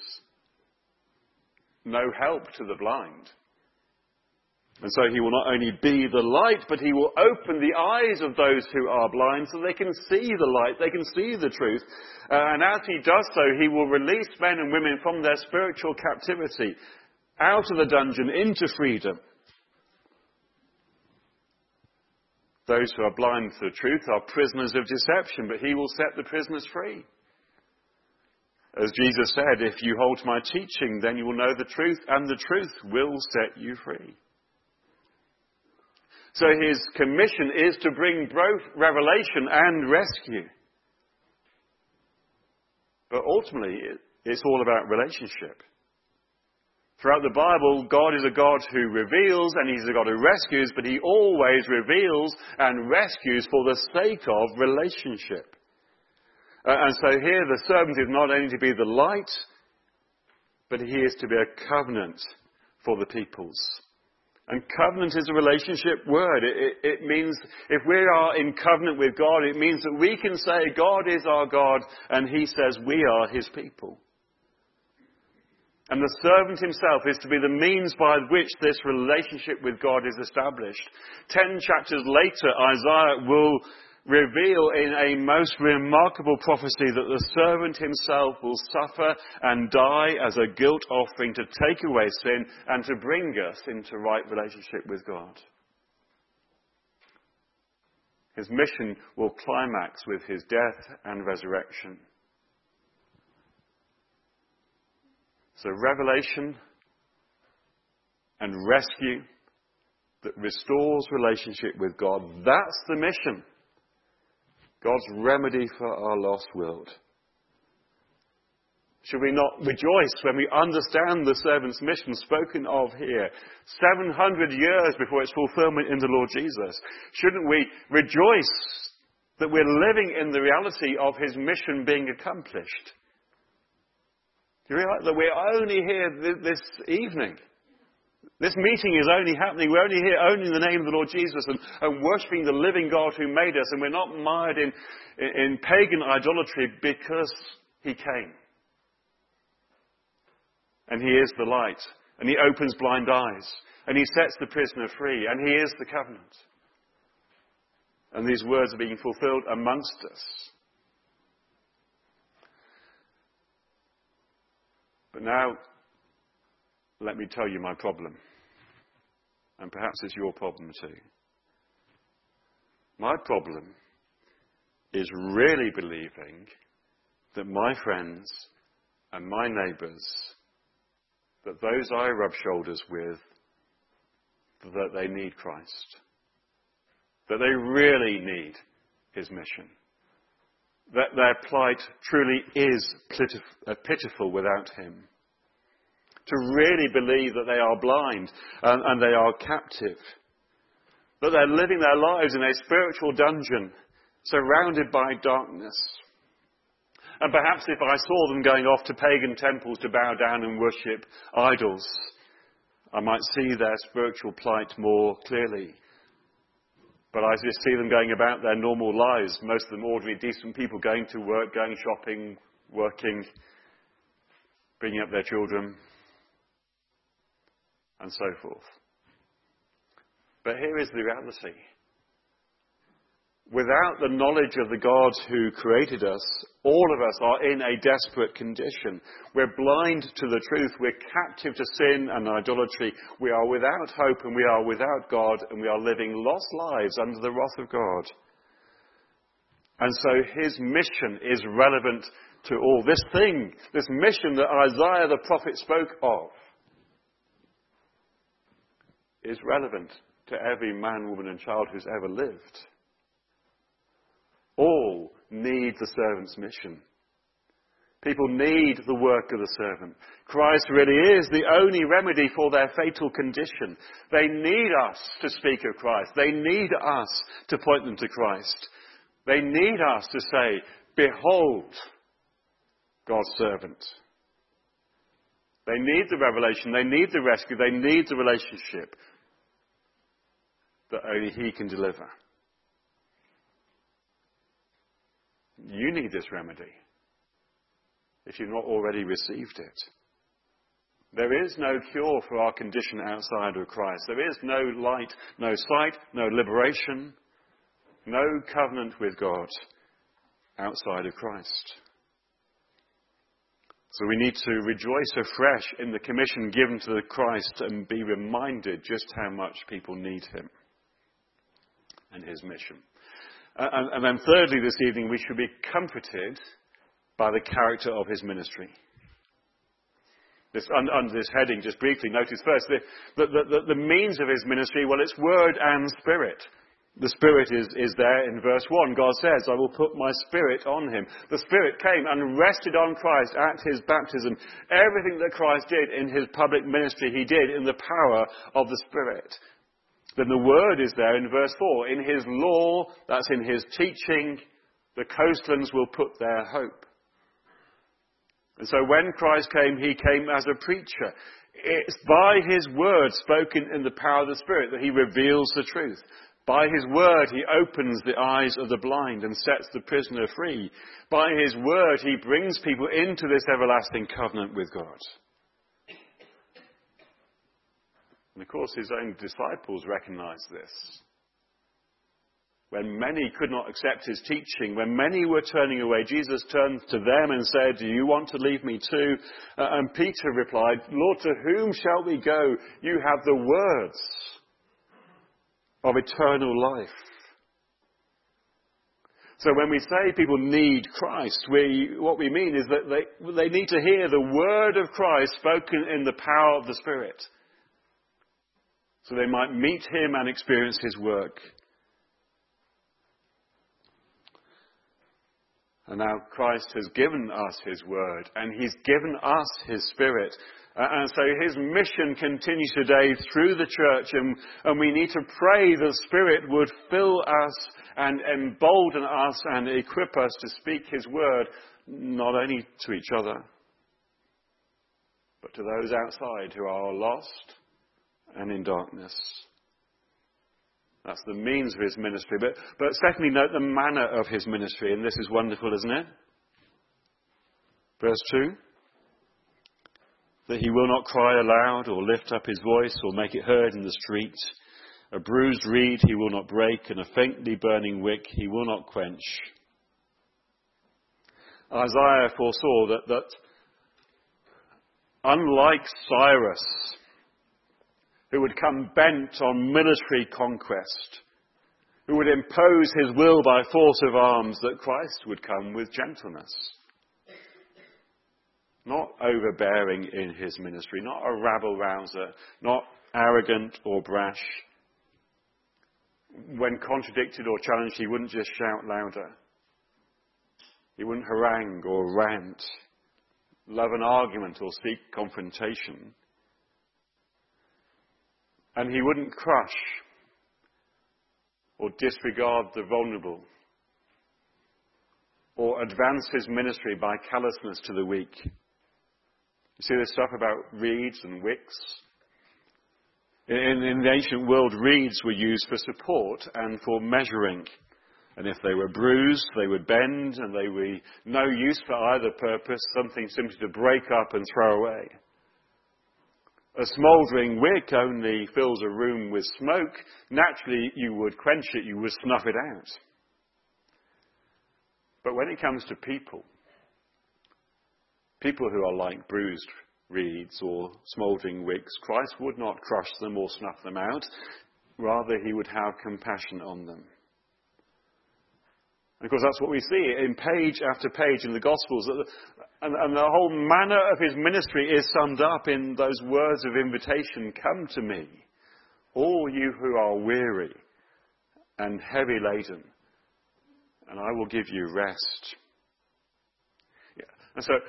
no help to the blind. And so he will not only be the light, but he will open the eyes of those who are blind so they can see the light, they can see the truth. Uh, and as he does so, he will release men and women from their spiritual captivity, out of the dungeon, into freedom. Those who are blind to the truth are prisoners of deception, but he will set the prisoners free. As Jesus said, if you hold to my teaching, then you will know the truth, and the truth will set you free. So his commission is to bring both revelation and rescue. But ultimately, it's all about relationship. Throughout the Bible, God is a God who reveals and he's a God who rescues, but he always reveals and rescues for the sake of relationship. Uh, and so here the servant is not only to be the light, but he is to be a covenant for the peoples. And covenant is a relationship word. It, it, it means if we are in covenant with God, it means that we can say God is our God and he says we are his people. And the servant himself is to be the means by which this relationship with God is established. Ten chapters later, Isaiah will reveal in a most remarkable prophecy that the servant himself will suffer and die as a guilt offering to take away sin and to bring us into right relationship with God. His mission will climax with his death and resurrection. So revelation and rescue that restores relationship with God, that's the mission. God's remedy for our lost world. Should we not rejoice when we understand the servant's mission spoken of here, seven hundred years before its fulfillment in the Lord Jesus? Shouldn't we rejoice that we're living in the reality of his mission being accomplished? Do you realise that we're only here this evening? This meeting is only happening, we're only here only in the name of the Lord Jesus and, and worshipping the living God who made us, and we're not mired in, in, in pagan idolatry because he came. And he is the light, and he opens blind eyes, and he sets the prisoner free, and he is the covenant. And these words are being fulfilled amongst us. But now, let me tell you my problem. And perhaps it's your problem too. My problem is really believing that my friends and my neighbours, that those I rub shoulders with, that they need Christ. That they really need his mission. That their plight truly is pitiful without him. To really believe that they are blind and, and they are captive. That they're living their lives in a spiritual dungeon, surrounded by darkness. And perhaps if I saw them going off to pagan temples to bow down and worship idols, I might see their spiritual plight more clearly. But I just see them going about their normal lives, most of them ordinary, decent people, going to work, going shopping, working, bringing up their children, and so forth. But here is the reality. Without the knowledge of the God who created us, all of us are in a desperate condition. We're blind to the truth. We're captive to sin and idolatry. We are without hope and we are without God, and we are living lost lives under the wrath of God. And so his mission is relevant to all. This thing, this mission that Isaiah the prophet spoke of, is relevant to every man, woman and child who's ever lived. All need the servant's mission. People need the work of the servant. Christ really is the only remedy for their fatal condition. They need us to speak of Christ. They need us to point them to Christ. They need us to say, behold, God's servant. They need the revelation. They need the rescue. They need the relationship that only He can deliver. You need this remedy if you've not already received it. There is no cure for our condition outside of Christ. There is no light, no sight, no liberation, no covenant with God outside of Christ. So we need to rejoice afresh in the commission given to Christ and be reminded just how much people need Him and His mission. And, and then thirdly this evening we should be comforted by the character of His ministry. This, under, under this heading, just briefly, notice first the, the, the, the means of His ministry, well, it's word and spirit. The Spirit is, is there in verse one. God says, I will put my Spirit on Him. The Spirit came and rested on Christ at His baptism. Everything that Christ did in His public ministry, He did in the power of the Spirit. Then the Word is there in verse four. In His law, that's in His teaching, the coastlands will put their hope. And so when Christ came, He came as a preacher. It's by His Word spoken in the power of the Spirit that He reveals the truth. By His Word, He opens the eyes of the blind and sets the prisoner free. By His Word, He brings people into this everlasting covenant with God. And of course, His own disciples recognized this. When many could not accept His teaching, when many were turning away, Jesus turned to them and said, do you want to leave me too? Uh, and Peter replied, Lord, to whom shall we go? You have the words of eternal life. So when we say people need Christ, we, what we mean is that they, they need to hear the word of Christ spoken in the power of the Spirit, so they might meet Him and experience His work. And now Christ has given us His word, and He's given us His Spirit. Uh, and so His mission continues today through the church, and, and we need to pray the Spirit would fill us and embolden us and equip us to speak His word, not only to each other, but to those outside who are lost and in darkness. That's the means of His ministry. But, but secondly, note the manner of His ministry, and this is wonderful, isn't it? Verse two. That He will not cry aloud or lift up His voice or make it heard in the street. A bruised reed He will not break, and a faintly burning wick He will not quench. Isaiah foresaw that, that unlike Cyrus, who would come bent on military conquest, who would impose his will by force of arms, that Christ would come with gentleness. Not overbearing in His ministry, not a rabble-rouser, not arrogant or brash. When contradicted or challenged, He wouldn't just shout louder. He wouldn't harangue or rant, love an argument or seek confrontation. And He wouldn't crush or disregard the vulnerable or advance His ministry by callousness to the weak. You see this stuff about reeds and wicks? In, in the ancient world, reeds were used for support and for measuring. And if they were bruised, they would bend, and they were no use for either purpose, something simply to break up and throw away. A smouldering wick only fills a room with smoke. Naturally, you would quench it, you would snuff it out. But when it comes to people, people who are like bruised reeds or smouldering wicks, Christ would not crush them or snuff them out. Rather, He would have compassion on them. And of course, that's what we see in page after page in the Gospels. And, and the whole manner of His ministry is summed up in those words of invitation. Come to me, all you who are weary and heavy laden, and I will give you rest. Yeah. And so,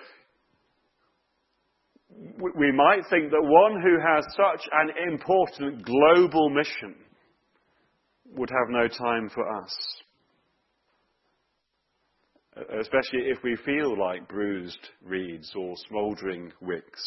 we might think that one who has such an important global mission would have no time for us. Especially if we feel like bruised reeds or smouldering wicks.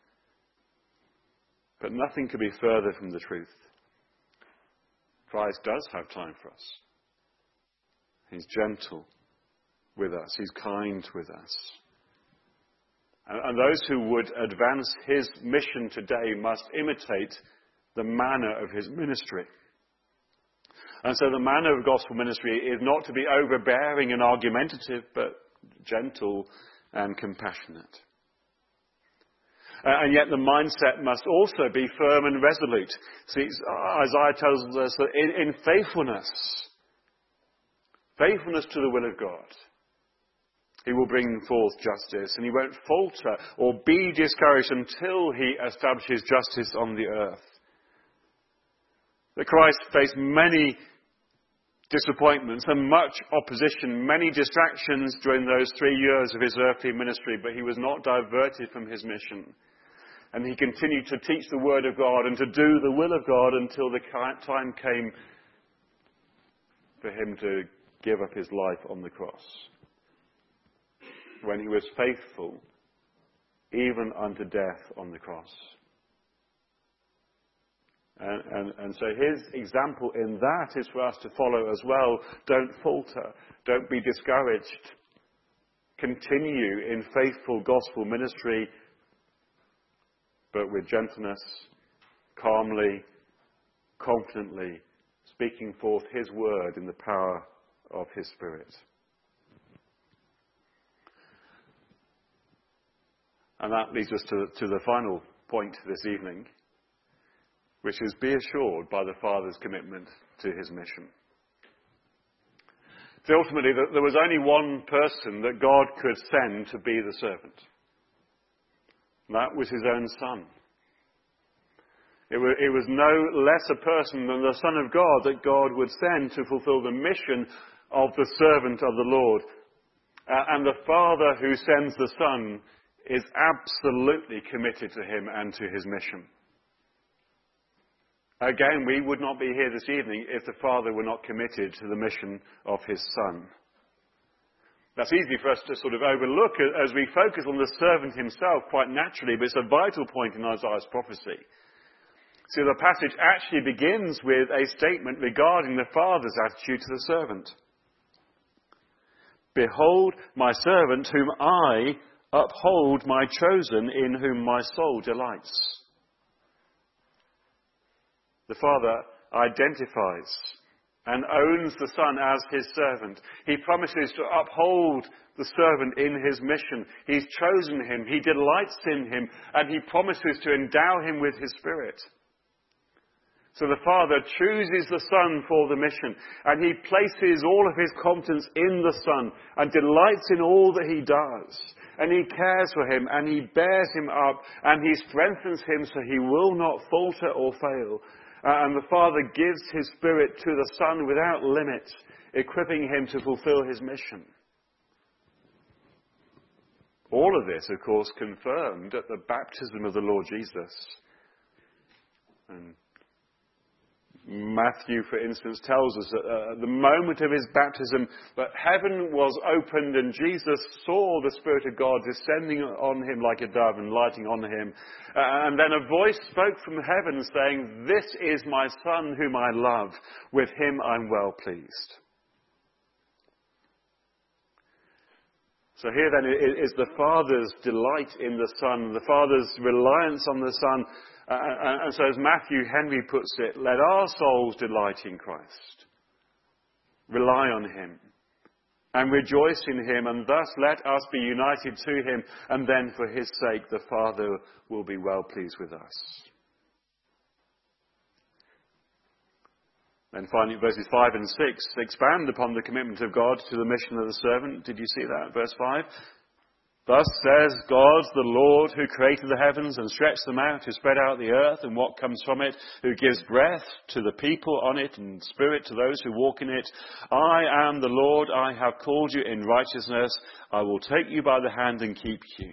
But nothing could be further from the truth. Christ does have time for us. He's gentle with us. He's kind with us. And those who would advance his mission today must imitate the manner of his ministry. And so the manner of gospel ministry is not to be overbearing and argumentative, but gentle and compassionate. Uh, and yet the mindset must also be firm and resolute. See, Isaiah tells us that in, in faithfulness, faithfulness to the will of God, he will bring forth justice, and he won't falter or be discouraged until he establishes justice on the earth. That Christ faced many disappointments and much opposition, many distractions during those three years of his earthly ministry, but he was not diverted from his mission. And he continued to teach the word of God and to do the will of God until the time came for him to give up his life on the cross, when he was faithful even unto death on the cross. And, and, and so his example in that is for us to follow as well. Don't falter. Don't be discouraged. Continue in faithful gospel ministry, but with gentleness, calmly, confidently, speaking forth his word in the power of his Spirit. And that leads us to, to the final point this evening, which is be assured by the Father's commitment to his mission. So ultimately, there was only one person that God could send to be the servant. And that was his own Son. It was, it was no less a person than the Son of God that God would send to fulfill the mission of the servant of the Lord. Uh, and the Father who sends the Son is absolutely committed to him and to his mission. Again, we would not be here this evening if the Father were not committed to the mission of his Son. That's easy for us to sort of overlook as we focus on the servant himself quite naturally, but it's a vital point in Isaiah's prophecy. See, the passage actually begins with a statement regarding the Father's attitude to the servant. Behold my servant whom I uphold, my chosen, in whom my soul delights. The Father identifies and owns the Son as his servant. He promises to uphold the servant in his mission. He's chosen him, he delights in him, and he promises to endow him with his Spirit. So the Father chooses the Son for the mission, and he places all of his confidence in the Son and delights in all that he does. And he cares for him, and he bears him up, and he strengthens him so he will not falter or fail. Uh, and the Father gives his Spirit to the Son without limit, equipping him to fulfill his mission. All of this, of course, confirmed at the baptism of the Lord Jesus. And Matthew, for instance, tells us that uh, at the moment of his baptism, that heaven was opened and Jesus saw the Spirit of God descending on him like a dove and lighting on him. Uh, and then a voice spoke from heaven saying, "This is my Son whom I love. With him I'm well pleased." So here then is the Father's delight in the Son, the Father's reliance on the Son. Uh, and so as Matthew Henry puts it, let our souls delight in Christ, rely on him, and rejoice in him, and thus let us be united to him, and then for his sake the Father will be well pleased with us. Then finally, verses five and six expand upon the commitment of God to the mission of the servant. Did you see that? Verse five. Thus says God, the Lord, who created the heavens and stretched them out, who spread out the earth and what comes from it, who gives breath to the people on it and spirit to those who walk in it. I am the Lord, I have called you in righteousness. I will take you by the hand and keep you.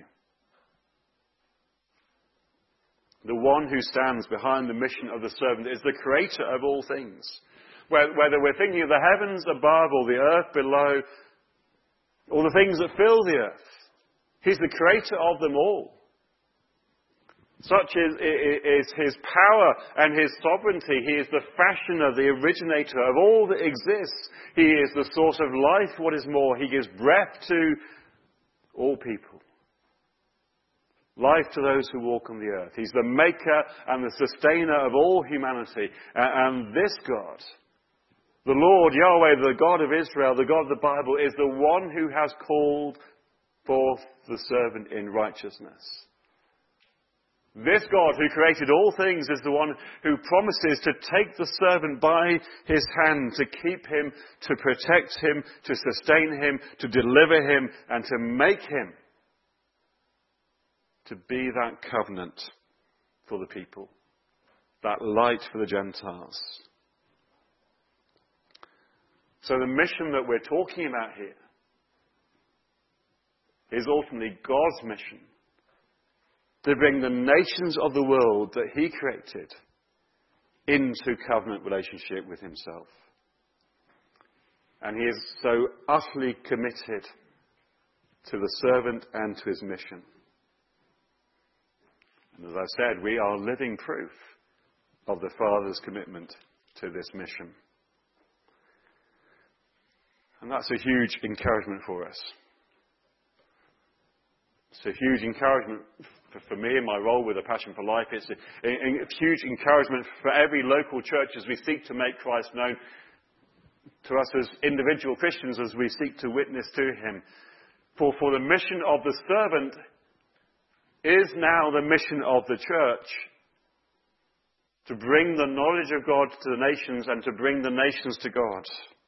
The one who stands behind the mission of the servant is the creator of all things. Whether we're thinking of the heavens above or the earth below, or the things that fill the earth, He's the creator of them all. Such is, is His power and His sovereignty. He is the fashioner, the originator of all that exists. He is the source of life, what is more. He gives breath to all people. Life to those who walk on the earth. He's the maker and the sustainer of all humanity. And this God, the Lord Yahweh, the God of Israel, the God of the Bible, is the one who has called forth the servant in righteousness. This God who created all things is the one who promises to take the servant by his hand, to keep him, to protect him, to sustain him, to deliver him, and to make him to be that covenant for the people, that light for the Gentiles. So the mission that we're talking about here is ultimately God's mission to bring the nations of the world that He created into covenant relationship with Himself. And He is so utterly committed to the servant and to his mission. And as I said, we are living proof of the Father's commitment to this mission. And that's a huge encouragement for us. It's a huge encouragement for, for me in my role with A Passion for Life. It's a, a, a huge encouragement for every local church as we seek to make Christ known to us as individual Christians, as we seek to witness to Him. For, for the mission of the servant is now the mission of the church, to bring the knowledge of God to the nations and to bring the nations to God.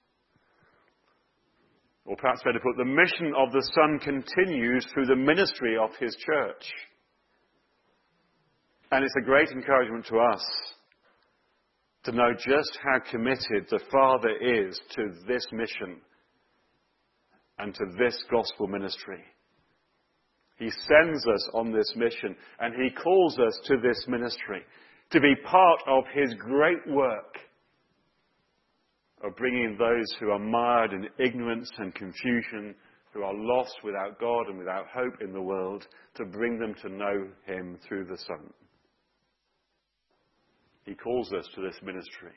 Or perhaps better put, the mission of the Son continues through the ministry of His church. And it's a great encouragement to us to know just how committed the Father is to this mission and to this gospel ministry. He sends us on this mission and He calls us to this ministry to be part of His great work of bringing those who are mired in ignorance and confusion, who are lost without God and without hope in the world, to bring them to know Him through the Son. He calls us to this ministry.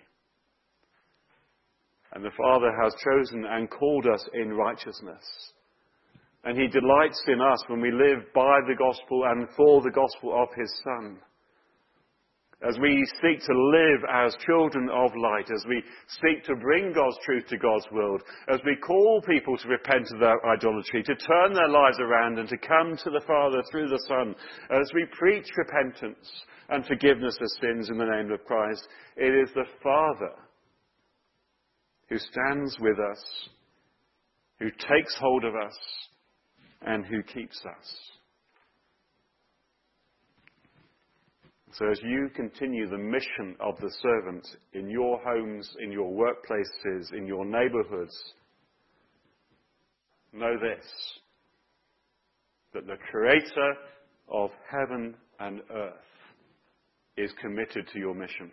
And the Father has chosen and called us in righteousness. And He delights in us when we live by the gospel and for the gospel of His Son. As we seek to live as children of light, as we seek to bring God's truth to God's world, as we call people to repent of their idolatry, to turn their lives around and to come to the Father through the Son, as we preach repentance and forgiveness of sins in the name of Christ, it is the Father who stands with us, who takes hold of us, and who keeps us. So as you continue the mission of the servant in your homes, in your workplaces, in your neighbourhoods, know this, that the Creator of heaven and earth is committed to your mission.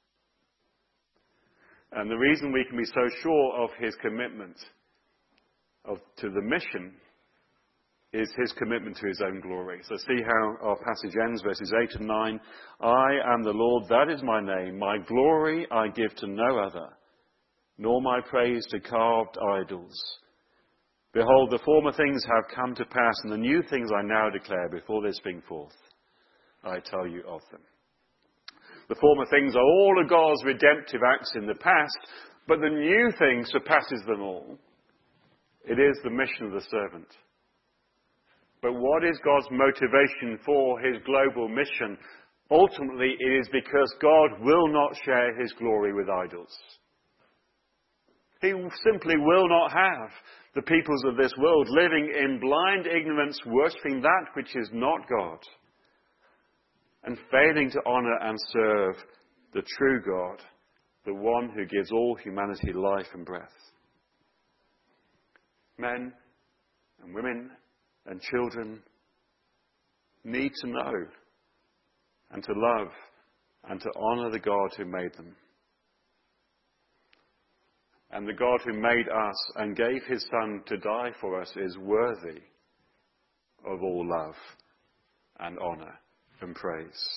And the reason we can be so sure of His commitment of, to the mission is His commitment to His own glory. So see how our passage ends, verses eight and nine. I am the Lord, that is my name. My glory I give to no other, nor my praise to carved idols. Behold, the former things have come to pass, and the new things I now declare before they spring forth. I tell you of them. The former things are all of God's redemptive acts in the past, but the new thing surpasses them all. It is the mission of the servant. But what is God's motivation for His global mission? Ultimately, it is because God will not share His glory with idols. He simply will not have the peoples of this world, living in blind ignorance, worshipping that which is not God, and failing to honour and serve the true God, the one who gives all humanity life and breath. Men and women and children need to know and to love and to honour the God who made them. And the God who made us and gave his Son to die for us is worthy of all love and honour and praise.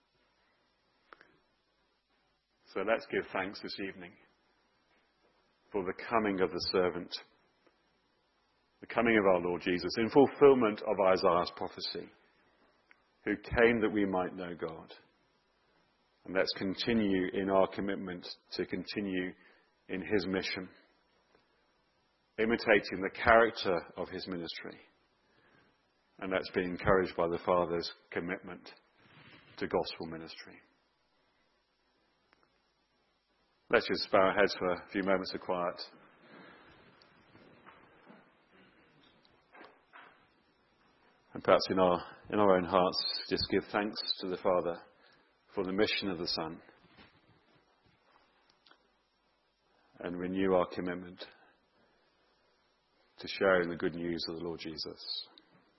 So let's give thanks this evening for the coming of the servant, the coming of our Lord Jesus, in fulfillment of Isaiah's prophecy, who came that we might know God. And let's continue in our commitment to continue in his mission, imitating the character of his ministry. And let's be encouraged by the Father's commitment to gospel ministry. Let's just bow our heads for a few moments of quiet. And perhaps in our, in our own hearts, just give thanks to the Father for the mission of the Son. And renew our commitment to sharing the good news of the Lord Jesus.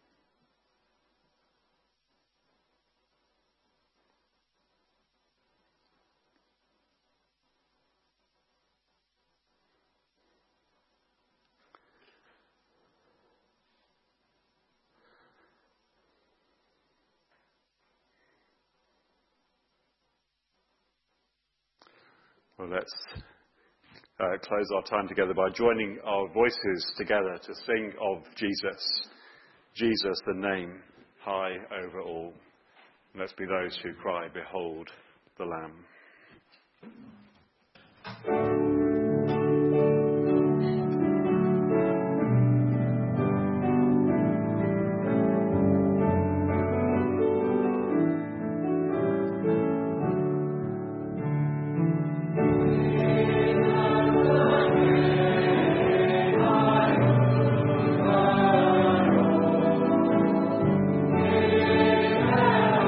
Well, let's uh, close our time together by joining our voices together to sing of Jesus. Jesus, the name high over all. And let's be those who cry, behold the Lamb.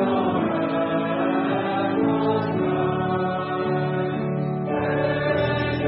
Amen.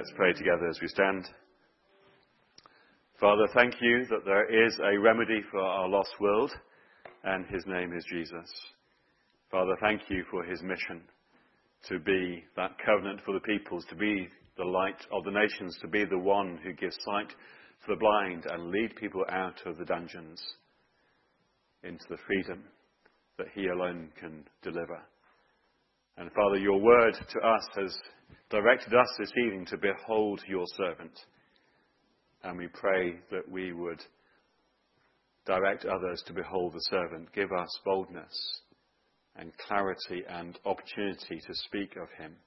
Let's pray together as we stand. Father, thank you that there is a remedy for our lost world, and his name is Jesus. Father, thank you for his mission to be that covenant for the peoples, to be the light of the nations, to be the one who gives sight to the blind and lead people out of the dungeons into the freedom that he alone can deliver. And Father, your word to us has directed us this evening to behold your servant. And we pray that we would direct others to behold the servant. Give us boldness and clarity and opportunity to speak of him.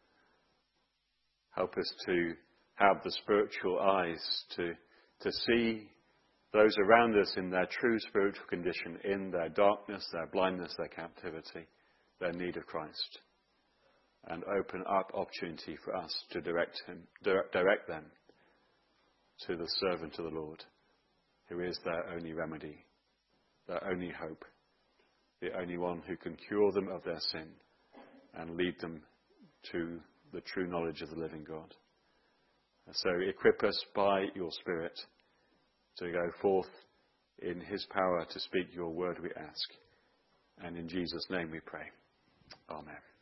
Help us to have the spiritual eyes to, to see those around us in their true spiritual condition, in their darkness, their blindness, their captivity, their need of Christ. And open up opportunity for us to direct him, direct, direct them to the servant of the Lord, who is their only remedy, their only hope, the only one who can cure them of their sin and lead them to the true knowledge of the living God. And so equip us by your Spirit to go forth in his power to speak your word, we ask. And in Jesus' name we pray. Amen.